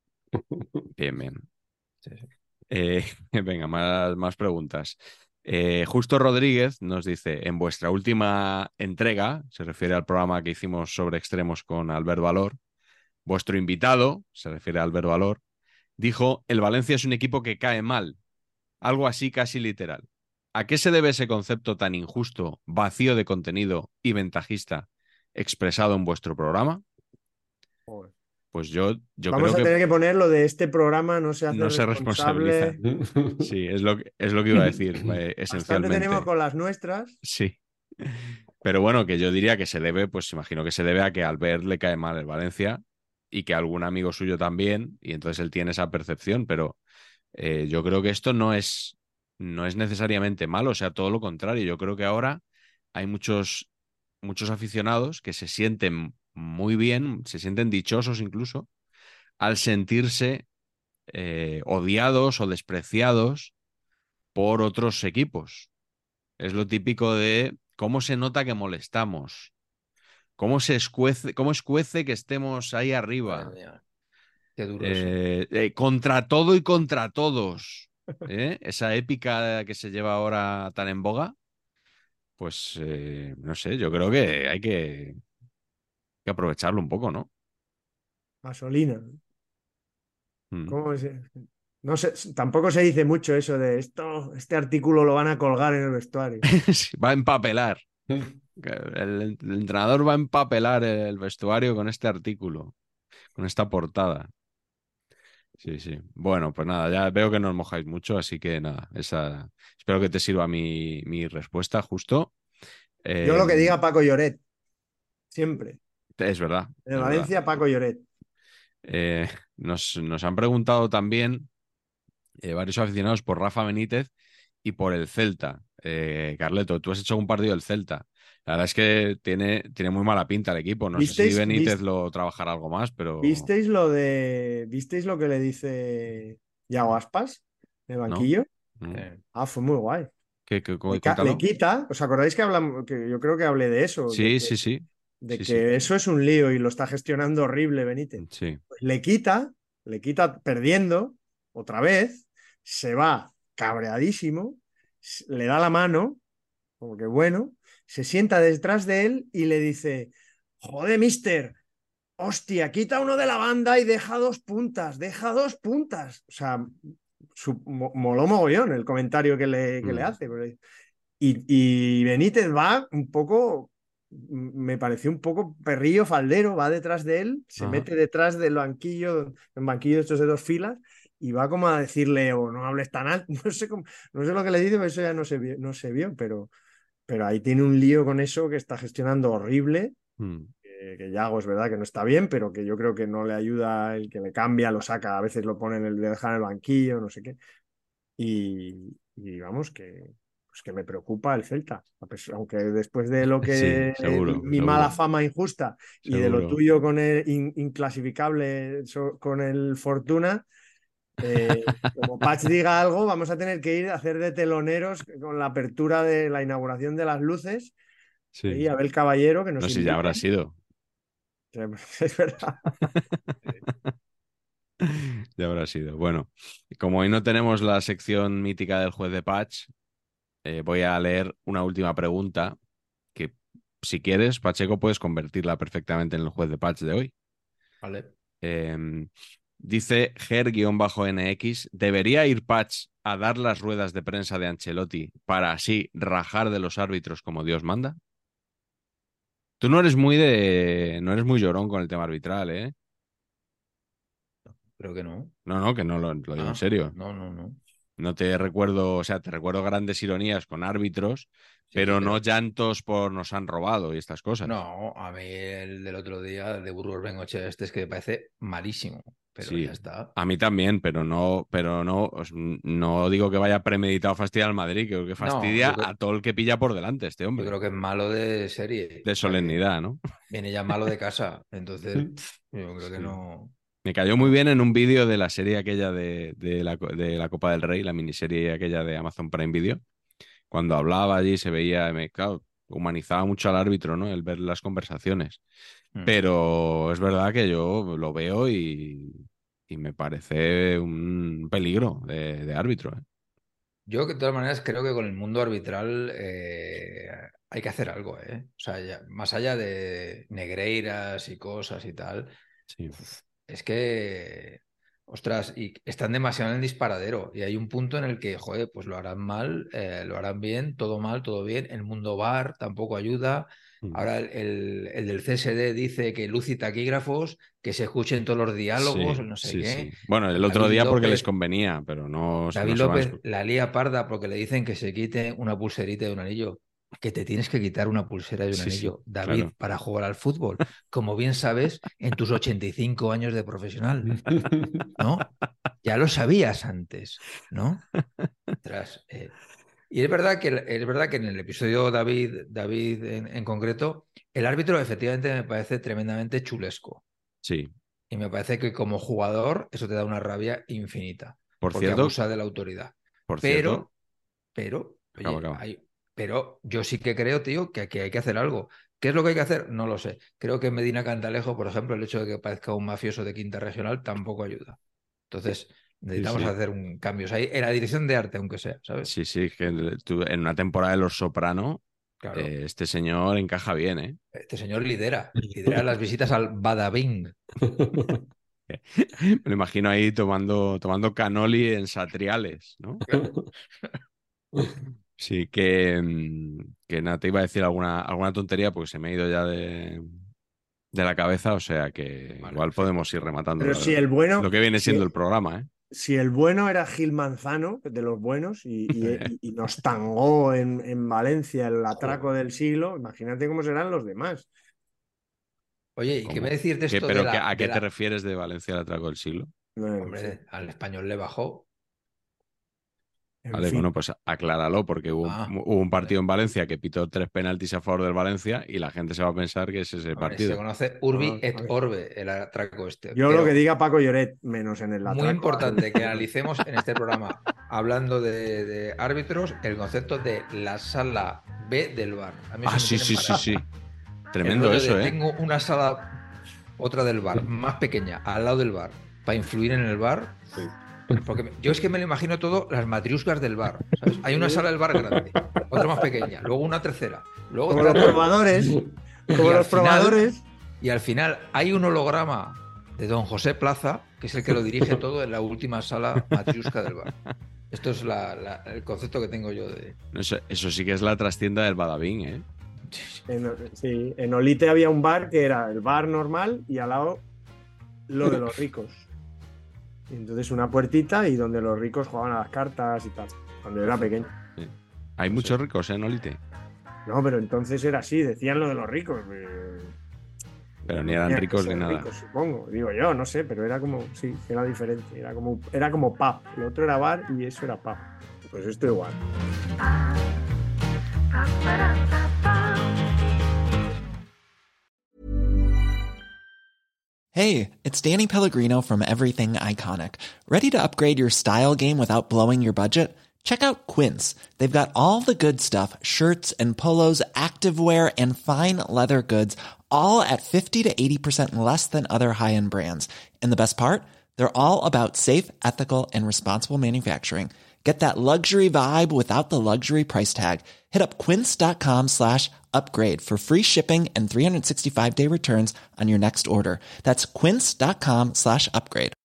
E: Bien, bien.
G: Sí, sí.
E: Eh, venga, más, más preguntas. Eh, Justo Rodríguez nos dice, en vuestra última entrega, se refiere al programa que hicimos sobre extremos con Albert Valor, vuestro invitado, se refiere a Albert Valor, dijo, el Valencia es un equipo que cae mal, algo así casi literal. ¿A qué se debe ese concepto tan injusto, vacío de contenido y ventajista expresado en vuestro programa?
H: Joder.
E: Pues yo, yo
H: Vamos
E: creo
H: a
E: que
H: tener que poner lo de este programa no se hace
E: no se responsabiliza.
H: responsable.
E: Sí, es lo que, es lo que iba a decir, eh,
H: Bastante tenemos
E: esencialmente.
H: con las nuestras.
E: Sí. Pero bueno, que yo diría que se debe, pues imagino que se debe a que al ver le cae mal el Valencia y que algún amigo suyo también, y entonces él tiene esa percepción, pero eh, yo creo que esto no es, no es necesariamente malo, o sea, todo lo contrario. Yo creo que ahora hay muchos, muchos aficionados que se sienten muy bien, se sienten dichosos incluso, al sentirse eh, odiados o despreciados por otros equipos. Es lo típico de cómo se nota que molestamos, cómo se escuece, cómo escuece que estemos ahí
G: Madre
E: arriba,
G: mía. Qué duro eso.
E: eh, eh, contra todo y contra todos. ¿Eh? Esa épica que se lleva ahora tan en boga, pues eh, no sé, yo creo que hay que, que aprovecharlo un poco, ¿no?
H: Gasolina.
E: Mm.
H: ¿Cómo es? No sé, tampoco se dice mucho eso de esto, este artículo lo van a colgar en el vestuario.
E: Sí, va a empapelar. El, el entrenador va a empapelar el vestuario con este artículo, con esta portada. Sí, sí. Bueno, pues nada, ya veo que no os mojáis mucho, así que nada, esa... espero que te sirva mi, mi respuesta justo.
H: Yo
E: Eh,
H: lo que diga Paco Lloret, siempre.
E: es verdad,
H: De
E: es verdad.
H: Valencia, Paco Lloret.
E: Eh, nos, nos han preguntado también eh, varios aficionados por Rafa Benítez y por el Celta. Eh, Carleto, tú has hecho un partido del Celta. La verdad es que tiene, tiene muy mala pinta el equipo. No sé si
H: ¿Visteis,
E: Benítez
H: vis-
E: lo trabajará algo más, pero
H: ¿visteis lo de, ¿visteis lo que le dice Yago Aspas en el
E: no.
H: banquillo?
E: no.
G: Sí.
H: Ah, fue muy guay.
E: ¿Qué, qué-
H: Le,
E: cómo-
H: ca- le
E: cuéntalo?
H: quita, ¿os acordáis que hablamos, que yo creo que hablé de eso, de
E: Sí,
H: que,
E: sí, sí.
H: de
E: Sí, sí.
H: que eso es un lío y lo está gestionando horrible Benítez?
E: Sí.
H: Pues le quita, le quita perdiendo otra vez, se va cabreadísimo, s- le da la mano, como que bueno, se sienta detrás de él y le dice, joder, mister, hostia, quita uno de la banda y deja dos puntas, deja dos puntas. O sea, su, mo- moló mogollón el comentario que le, que le
E: Mm.
H: hace. Y, y Benítez va un poco, me pareció un poco perrillo faldero, va detrás de él, se
E: Ajá.
H: mete detrás del banquillo, en banquillo estos de dos filas, y va como a decirle, o no hables tan alto, no sé, cómo, no sé lo que le dice, pero eso ya no se vio, no se vio pero, pero ahí tiene un lío con eso que está gestionando horrible,
E: Mm.
H: que, que Yago es verdad que no está bien, pero que yo creo que no le ayuda el que le cambia, lo saca, a veces lo pone en el, le deja en el banquillo, no sé qué. Y, y vamos, que, pues que me preocupa el Celta. A pesar- Aunque después de lo
E: Sí,
H: que
E: seguro,
H: mi mala
E: seguro,
H: fama injusta y de lo
E: seguro.
H: tuyo con el in- inclasificable so- con el Fortuna, eh, como Patch diga algo, vamos a tener que ir a hacer de teloneros con la apertura de la inauguración de las luces.
E: Sí.
H: Y Abel Caballero que nos
E: No sé si ya habrá
H: invite.
E: sido.
H: Es verdad.
E: Ya habrá sido. Bueno, como hoy no tenemos la sección mítica del juez de Patch, eh, voy a leer una última pregunta que, si quieres, Pacheco, puedes convertirla perfectamente en el juez de Patch de hoy.
G: Vale.
E: Eh, dice Ger-N X, ¿debería ir Patch a dar las ruedas de prensa de Ancelotti para así rajar de los árbitros como Dios manda? Tú no eres muy de... no eres muy llorón con el tema arbitral, ¿eh?
G: Creo que no.
E: No, no, que no lo, lo digo en
G: Ah,
E: serio.
G: no, no, no.
E: No te recuerdo, o sea, te recuerdo grandes ironías con árbitros,
G: Sí,
E: pero no
G: pero
E: llantos por nos han robado y estas cosas.
G: no, a mí el del otro día, el de Burgos Bengoche, este es que me parece malísimo, pero
E: Sí,
G: ya está.
E: a mí también, pero no, pero no, os- no digo que vaya premeditado a fastidiar al Madrid, creo que
G: No,
E: fastidia
G: yo, cre-
E: a todo el que pilla por delante este
G: yo
E: hombre,
G: creo que es malo de serie.
E: de
G: O sea, que
E: solemnidad, ¿no?
G: viene ya malo de casa. Entonces, pff, yo creo que
E: Sí.
G: no.
E: Me cayó muy
G: No.
E: bien en un vídeo de la serie aquella de, de la, de la Copa del Rey, la miniserie aquella de Amazon Prime Video. Cuando hablaba allí se veía, me, claro, humanizaba mucho al árbitro, ¿no? El ver las conversaciones.
G: Mm.
E: Pero es verdad que yo lo veo y, y me parece un peligro de, de árbitro, ¿eh?
G: Yo, de todas maneras, creo que con el mundo arbitral eh, hay que hacer algo, ¿eh? O sea, ya- más allá de negreiras y cosas y tal,
E: Sí,
G: es que, ostras, y están demasiado en el disparadero. Y hay un punto en el que, joder, pues lo harán mal, eh, lo harán bien, todo mal, todo bien. El mundo V A R tampoco ayuda.
E: Mm.
G: Ahora el, el- el del C S D dice que luz y taquígrafos, que se escuchen todos los diálogos,
E: sí,
G: el no sé
E: sí,
G: qué.
E: sí. Bueno, el otro
G: David
E: día porque les
G: López,
E: convenía, pero no, no
G: David
E: se van a
G: López
E: escu-
G: la lía parda porque le dicen que se quite una pulserita de un anillo. Que te tienes que quitar una pulsera de un
E: Sí, sí,
G: anillo, David,
E: claro.
G: para jugar al fútbol. Como bien sabes, en tus ochenta y cinco años de profesional, ¿no? Ya lo sabías antes, ¿no? Tras, eh, Y es verdad que, es verdad que en el episodio David, David en, en concreto, el árbitro efectivamente me parece tremendamente chulesco.
E: Sí.
G: Y me parece que como jugador eso te da una rabia infinita,
E: Por
G: porque
E: cierto,
G: abusa de la autoridad.
E: por cierto,
G: Pero, pero,
E: acaba,
G: oye,
E: acaba.
G: hay, pero yo sí que creo, tío, que, que hay que hacer algo. ¿Qué es lo que hay que hacer? No lo sé. Creo que en Medina Cantalejo, por ejemplo, el hecho de que parezca un mafioso de quinta regional tampoco ayuda. Entonces,
E: Sí,
G: necesitamos
E: sí.
G: hacer un cambio. O sea, en la dirección de arte, aunque sea, ¿sabes?
E: Sí, sí, que el- tú- en una temporada de Los Soprano,
G: Claro.
E: eh, este señor encaja bien, ¿eh?
G: Este señor lidera, lidera las visitas al Badabing.
E: Me lo imagino ahí tomando, tomando canoli en Satriales, ¿no? Sí, que, que nada, te iba a decir alguna, alguna tontería porque se me ha ido ya de, de la cabeza, o sea que
G: Vale,
E: igual
G: perfecto.
E: podemos ir rematando
H: Pero
E: lo,
H: si el bueno.
E: lo que viene siendo
H: si-
E: el programa, ¿eh?
H: Si el bueno era Gil Manzano, de los buenos, y, y- y nos tangó en, en Valencia el atraco del siglo, imagínate cómo serán los demás.
G: Oye, ¿y qué
E: ¿Cómo?
G: me decís de
E: ¿Qué-
G: esto
E: pero
G: de
E: qué-
G: la,
E: ¿a
G: de
E: qué te
G: la-
E: refieres de Valencia el atraco del siglo?
H: Bueno,
G: Hombre,
H: sí.
G: al español le bajó.
H: En
E: Vale,
H: fin.
E: bueno, pues acláralo, porque hubo,
G: Ah,
E: hubo un partido
G: vale.
E: en Valencia que pitó tres penaltis a favor del Valencia y la gente se va a pensar que ese es el
G: Hombre, se
E: partido.
G: conoce Urbi
H: Ah,
G: et
H: a ver.
G: Orbe, el atraco este.
H: Yo
G: Pero
H: lo que diga Paco Lloret, menos en el atraco.
G: muy importante
H: al-
G: que analicemos en este programa, hablando de, de árbitros, el concepto de la sala B del V A R. A mí eso
E: Ah,
G: me
E: sí,
G: tiene
E: sí, sí,
G: mareado.
E: sí.
G: El
E: Tremendo
G: rollo
E: eso,
G: de
E: ¿eh?
G: tengo una sala, otra del V A R, más pequeña, al lado del V A R, para influir en el V A R. Porque me- yo es que me lo imagino todo las matriuscas del V A R, ¿sabes? Hay una sala del V A R grande, otra más pequeña, luego una tercera, luego
H: Como
G: está
H: los
G: todo.
H: probadores.
G: Y
H: Como
G: al
H: los
G: final-
H: probadores.
G: Y al final hay un holograma de don José Plaza, que es el que lo dirige todo en la última sala matriusca del V A R. Esto es la- la- el concepto que tengo yo de...
E: No, Eso, eso sí que es la trastienda del Badavín, ¿eh?
H: En, sí, en Olite había un bar que era el bar normal y al lado lo de los ricos. Y entonces una puertita y donde los ricos jugaban a las cartas y tal, cuando yo era pequeño.
E: Sí. Hay muchos ricos, ¿eh, en Olite?
H: No, pero entonces era así, decían lo de los ricos. eh,
E: Pero ni
H: no
E: eran
H: tenían que
E: ricos
H: ser
E: ni nada.
H: ricos, supongo, digo yo, no sé, pero era como, sí, era diferente, era como, era como pub. El otro era bar y eso era pub. Pues esto igual.
I: Hey, it's Danny Pellegrino from Everything Iconic. Ready to upgrade your style game without blowing your budget? Check out Quince. They've got all the good stuff, shirts and polos, activewear, and fine leather goods, all at fifty to eighty percent less than other high-end brands. And the best part? They're all about safe, ethical, and responsible manufacturing. Get that luxury vibe without the luxury price tag. Hit up quince.com slash upgrade for free shipping and three sixty-five day returns on your next order. That's quince.com slash upgrade.